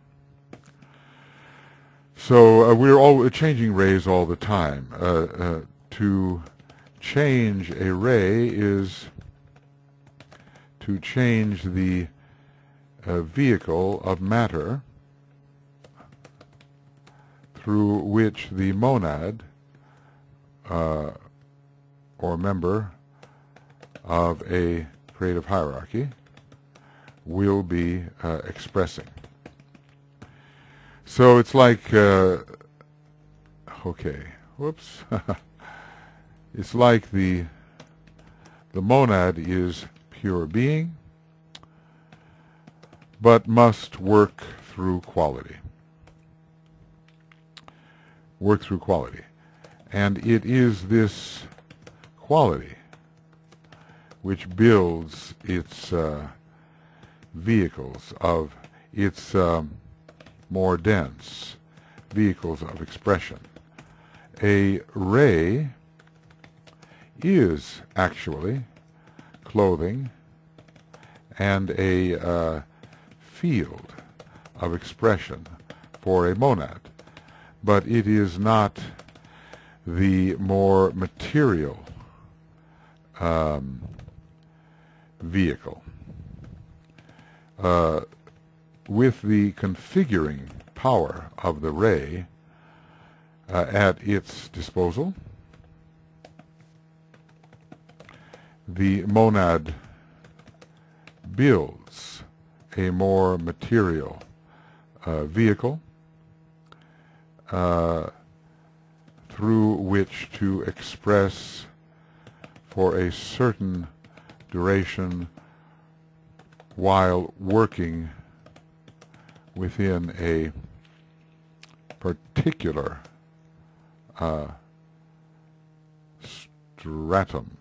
So uh, we're all changing rays all the time. Uh, uh, to change a ray is to change the uh, vehicle of matter through which the monad uh, or member of a creative hierarchy will be uh, expressing. So it's like, uh, okay, whoops. It's like the the monad is pure being, but must work through quality. Work through quality. And it is this quality which builds its uh, vehicles of its um, more dense vehicles of expression. A ray is actually clothing and a uh, field of expression for a monad, but it is not the more material um, vehicle, uh, with the configuring power of the ray uh, at its disposal, the monad builds a more material uh, vehicle uh, through which to express for a certain duration while working within a particular uh, stratum.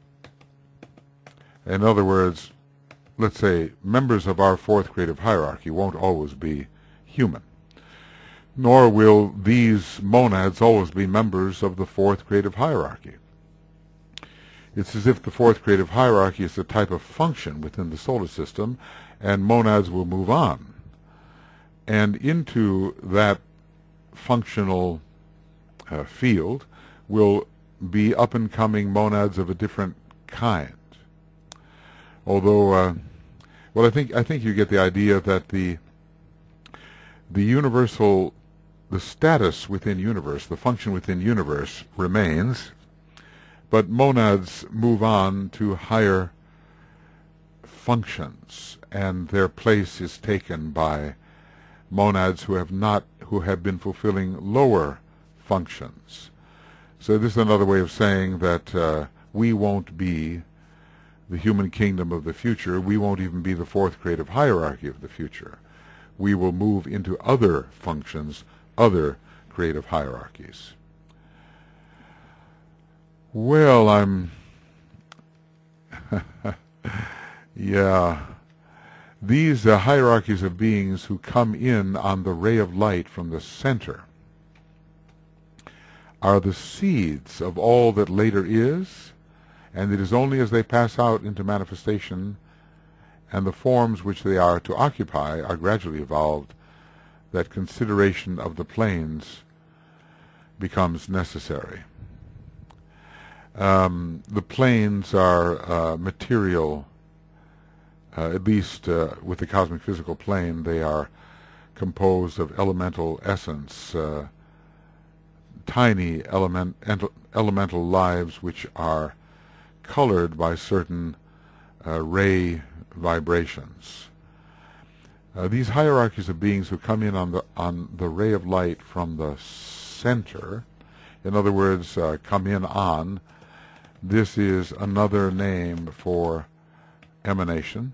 In other words, let's say members of our fourth creative hierarchy won't always be human, nor will these monads always be members of the fourth creative hierarchy. It's as if the fourth creative hierarchy is a type of function within the solar system, and monads will move on. And into that functional uh, field will be up-and-coming monads of a different kind. Although, uh, well, I think I think you get the idea that the the universal, the status within universe, the function within universe remains, but monads move on to higher functions, and their place is taken by monads who have not, who have been fulfilling lower functions. So this is another way of saying that uh, we won't be the human kingdom of the future. We won't even be the fourth creative hierarchy of the future. We will move into other functions, other creative hierarchies. Well, I'm... yeah. These uh, hierarchies of beings who come in on the ray of light from the center are the seeds of all that later is, and it is only as they pass out into manifestation and the forms which they are to occupy are gradually evolved that consideration of the planes becomes necessary. Um, the planes are uh, material, uh, at least uh, with the cosmic physical plane, they are composed of elemental essence, uh, tiny element, elemental lives which are colored by certain uh, ray vibrations. Uh, these hierarchies of beings who come in on the on the ray of light from the center, in other words, uh, come in on, this is another name for emanation,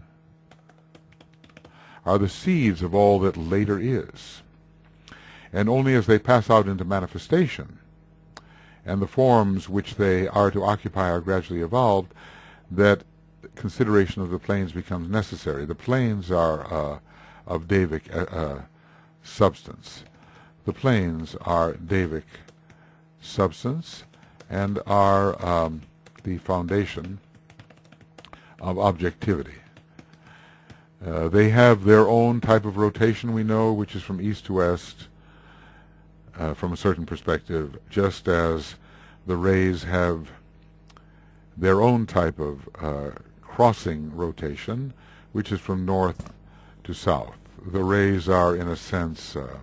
are the seeds of all that later is. And only as they pass out into manifestation and the forms which they are to occupy are gradually evolved, that consideration of the planes becomes necessary. The planes are uh, of Devic uh, uh, substance. The planes are Devic substance and are um, the foundation of objectivity. Uh, they have their own type of rotation, we know, which is from east to west, Uh, from a certain perspective, just as the rays have their own type of uh, crossing rotation, which is from north to south. The rays are, in a sense, uh,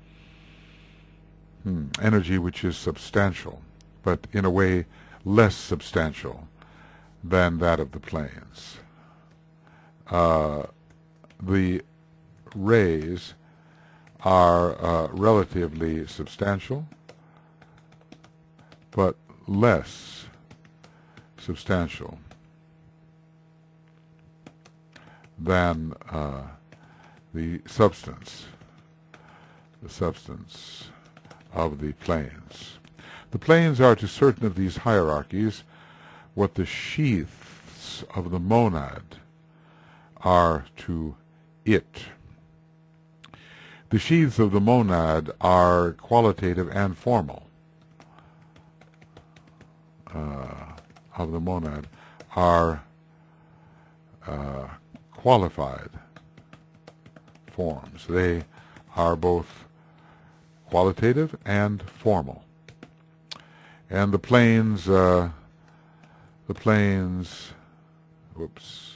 hmm, energy which is substantial, but in a way less substantial than that of the planes. Uh, the rays are uh, relatively substantial, but less substantial than uh, the substance, the substance of the planes. The planes are to certain of these hierarchies what the sheaths of the monad are to it. The sheaths of the monad are qualitative and formal. Uh, of the monad are uh, qualified forms. They are both qualitative and formal. And the planes, uh, the planes, whoops,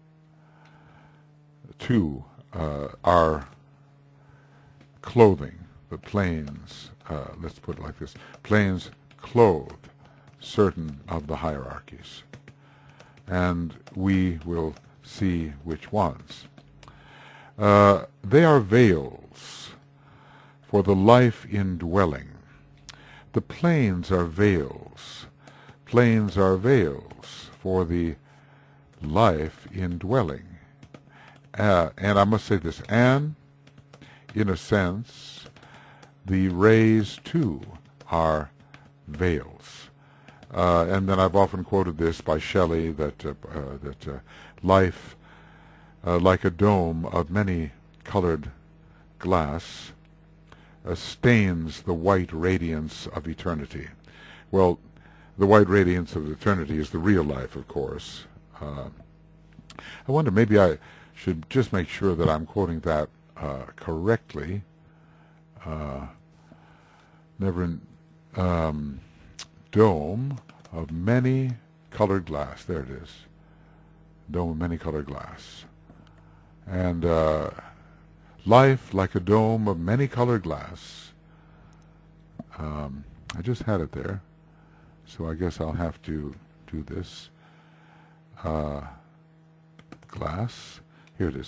too, uh, are clothing. The planes, uh, let's put it like this, planes clothe certain of the hierarchies. And we will see which ones. Uh, they are veils for the life indwelling. The planes are veils. Planes are veils for the life indwelling. Uh, and I must say this, and in a sense, the rays too are veils. Uh, and then I've often quoted this by Shelley, that uh, uh, that uh, life, uh, like a dome of many colored glass, uh, stains the white radiance of eternity. Well, the white radiance of eternity is the real life, of course. Uh, I wonder, maybe I should just make sure that I'm quoting that uh, correctly. Uh, never in, um, dome of many colored glass. There it is. Dome of many colored glass. And uh, life like a dome of many colored glass. Um, I just had it there, so I guess I'll have to do this. Uh, glass. Here it is.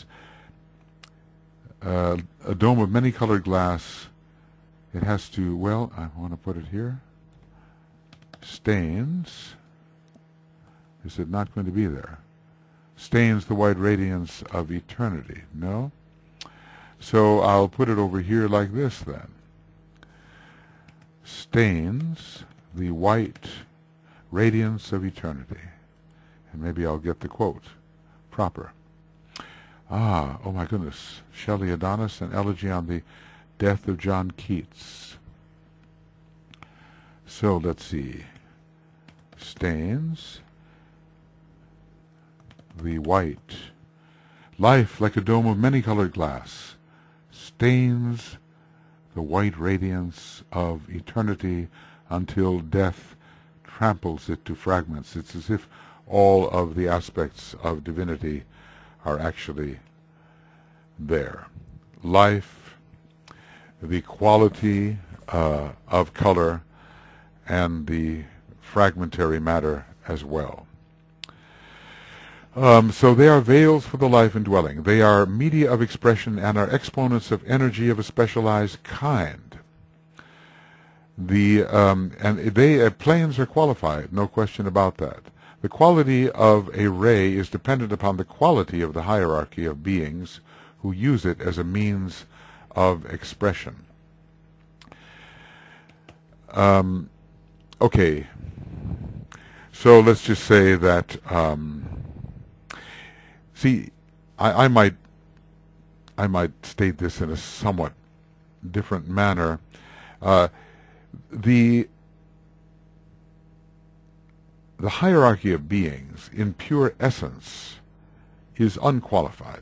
Uh, a dome of many colored glass. It has to, well, I want to put it here. Stains. Is it not going to be there? Stains the white radiance of eternity. No? So I'll put it over here like this then. Stains the white radiance of eternity. And maybe I'll get the quote proper. Ah, oh my goodness. Shelley Adonis, an elegy on the death of John Keats. So let's see. Stains the white. Life like a dome of many colored glass stains the white radiance of eternity until death tramples it to fragments. It's as if all of the aspects of divinity are actually there. Life, the quality uh, of color, and the fragmentary matter as well. Um, so they are veils for the life indwelling. They are media of expression and are exponents of energy of a specialized kind. The um, and they uh, planes are qualified, no question about that. The quality of a ray is dependent upon the quality of the hierarchy of beings who use it as a means of expression. Um, okay, so let's just say that. Um, see, I, I might, I might state this in a somewhat different manner. Uh, the The hierarchy of beings, in pure essence, is unqualified.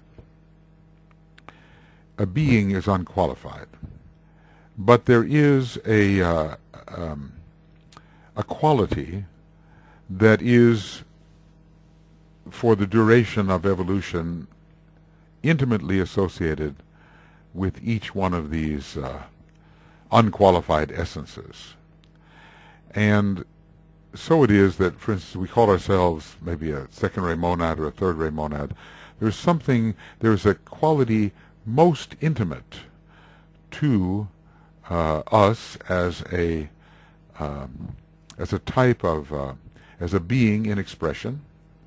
A being is unqualified. But there is a, uh, um, a quality that is, for the duration of evolution, intimately associated with each one of these uh, unqualified essences. And so it is that, for instance, we call ourselves maybe a second-ray monad or a third-ray monad. There's something, there's a quality most intimate to uh, us as a um, as a type of, uh, as a being in expression.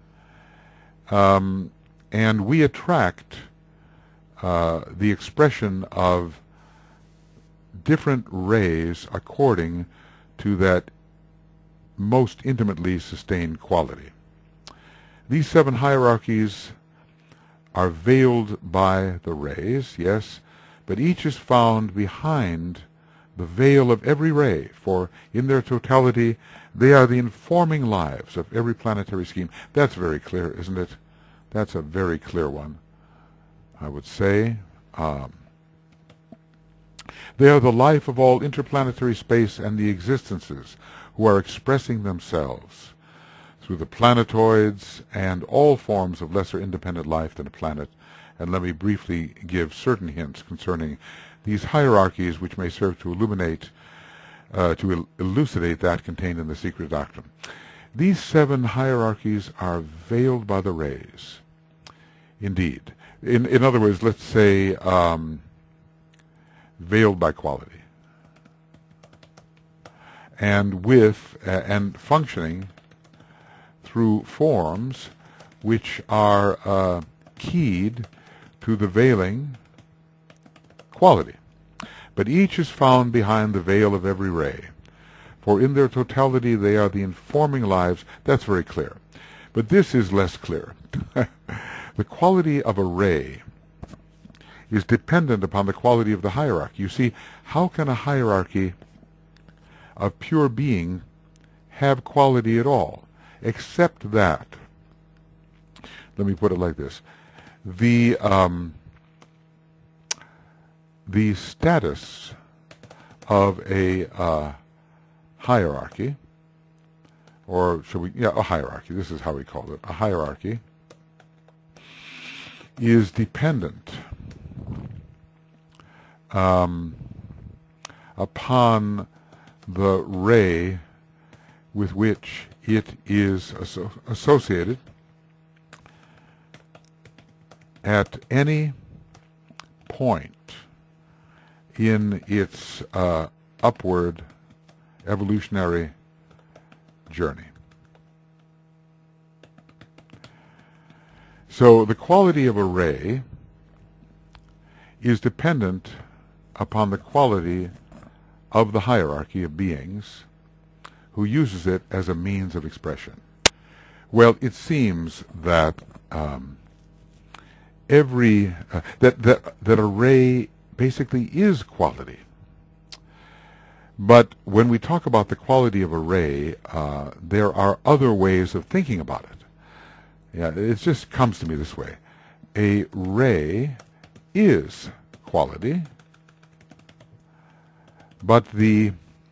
Um, and we attract uh, the expression of different rays according to that most intimately sustained quality. These seven hierarchies are veiled by the rays, yes, but each is found behind the veil of every ray, for in their totality they are the informing lives of every planetary scheme. That's very clear, isn't it? That's a very clear one, I would say. Um, They are the life of all interplanetary space and the existences who are expressing themselves through the planetoids and all forms of lesser independent life than a planet. And let me briefly give certain hints concerning these hierarchies which may serve to illuminate, uh, to el elucidate that contained in the secret doctrine. These seven hierarchies are veiled by the rays. Indeed. In, in other words, let's say um, veiled by quality. And with, uh, and functioning through forms which are uh, keyed to the veiling quality. But each is found behind the veil of every ray. For in their totality they are the informing lives. That's very clear. But this is less clear. The quality of a ray is dependent upon the quality of the hierarchy. You see, how can a hierarchy of pure being have quality at all? Except that, let me put it like this, the, um, the status of a uh, hierarchy, or should we, yeah, a hierarchy, this is how we call it, a hierarchy, is dependent um, upon the ray with which it is asso associated at any point in its uh, upward evolutionary journey. So the quality of a ray is dependent upon the quality of the hierarchy of beings who uses it as a means of expression. Well, it seems that um, every uh, that that that a ray basically is quality. But when we talk about the quality of a ray, uh, there are other ways of thinking about it. Yeah, it just comes to me this way. A ray is quality, but the,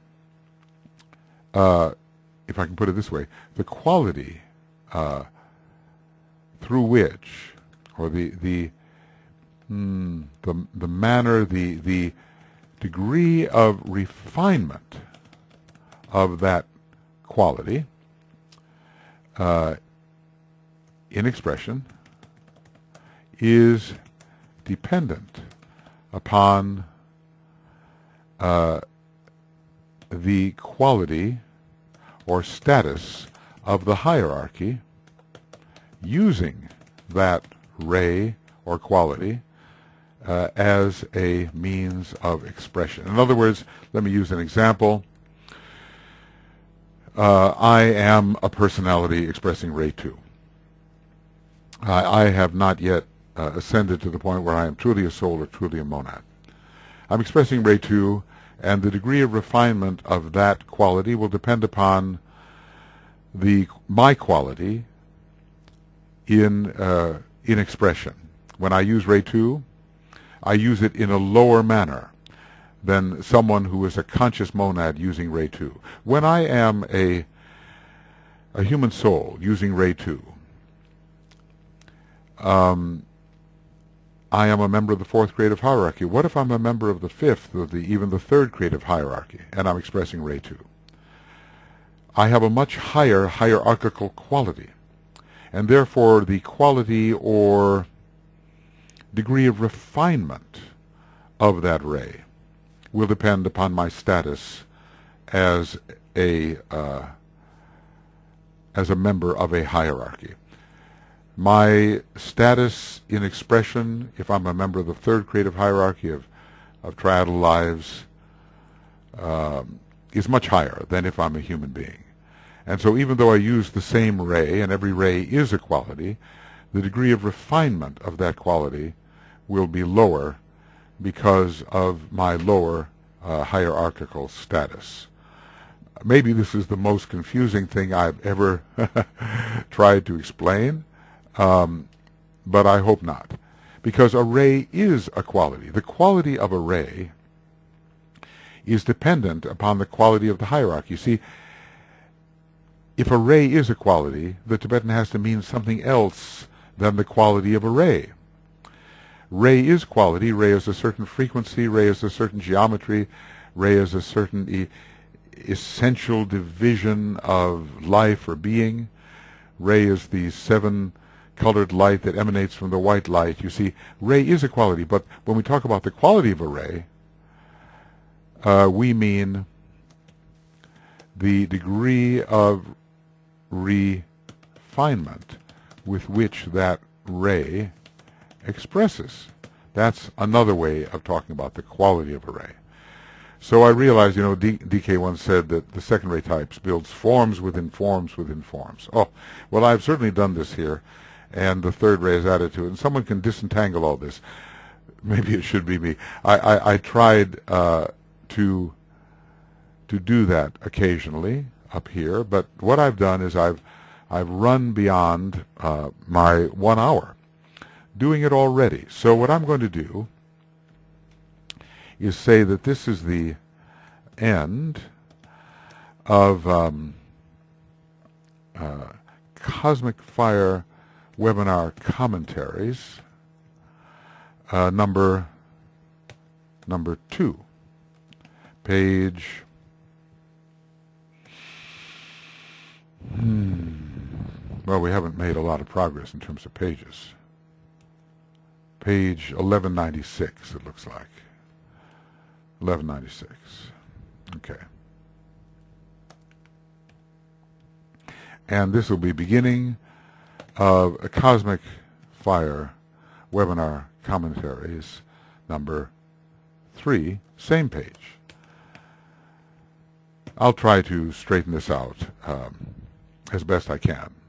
uh, if I can put it this way, the quality uh, through which, or the the mm, the the manner, the the degree of refinement of that quality uh, in expression is dependent upon uh, the quality or status of the hierarchy using that ray or quality uh, as a means of expression. In other words, let me use an example. Uh, I am a personality expressing ray two. I, I have not yet uh, ascended to the point where I am truly a soul or truly a monad. I'm expressing ray two, and the degree of refinement of that quality will depend upon the my quality in uh, in expression. When I use ray two, I use it in a lower manner than someone who is a conscious monad using ray two. When I am a a human soul using ray two, um, I am a member of the fourth creative hierarchy. What if I'm a member of the fifth, or the even the third creative hierarchy, and I'm expressing ray two? I have a much higher hierarchical quality, and therefore the quality or degree of refinement of that ray will depend upon my status as a uh, as a member of a hierarchy. My status in expression, if I'm a member of the third creative hierarchy of, of triadal lives, um, is much higher than if I'm a human being. And so even though I use the same ray, and every ray is a quality, the degree of refinement of that quality will be lower because of my lower uh, hierarchical status. Maybe this is the most confusing thing I've ever tried to explain. Um, but I hope not, because a ray is a quality. The quality of a ray is dependent upon the quality of the hierarchy. You see, if a ray is a quality, the Tibetan has to mean something else than the quality of a ray. Ray is quality. Ray is a certain frequency. Ray is a certain geometry. Ray is a certain e essential division of life or being. Ray is the seven colored light that emanates from the white light. You see, ray is a quality, but when we talk about the quality of a ray, uh, we mean the degree of refinement with which that ray expresses. That's another way of talking about the quality of a ray. So I realized, you know, D K once said that the second ray types builds forms within forms within forms. Oh, well, I've certainly done this here, and the third ray is added to it. And someone can disentangle all this. Maybe it should be me. I, I, I tried uh, to to do that occasionally up here, but what I've done is I've I've run beyond uh, my one hour doing it already. So what I'm going to do is say that this is the end of um, uh, Cosmic Fire webinar commentaries, uh, number number two, page. Hmm, well, we haven't made a lot of progress in terms of pages. Page eleven ninety-six, it looks like. eleven ninety-six. Okay. And this will be beginning of a Cosmic Fire webinar commentaries, number three, same page. I'll try to straighten this out um, as best I can.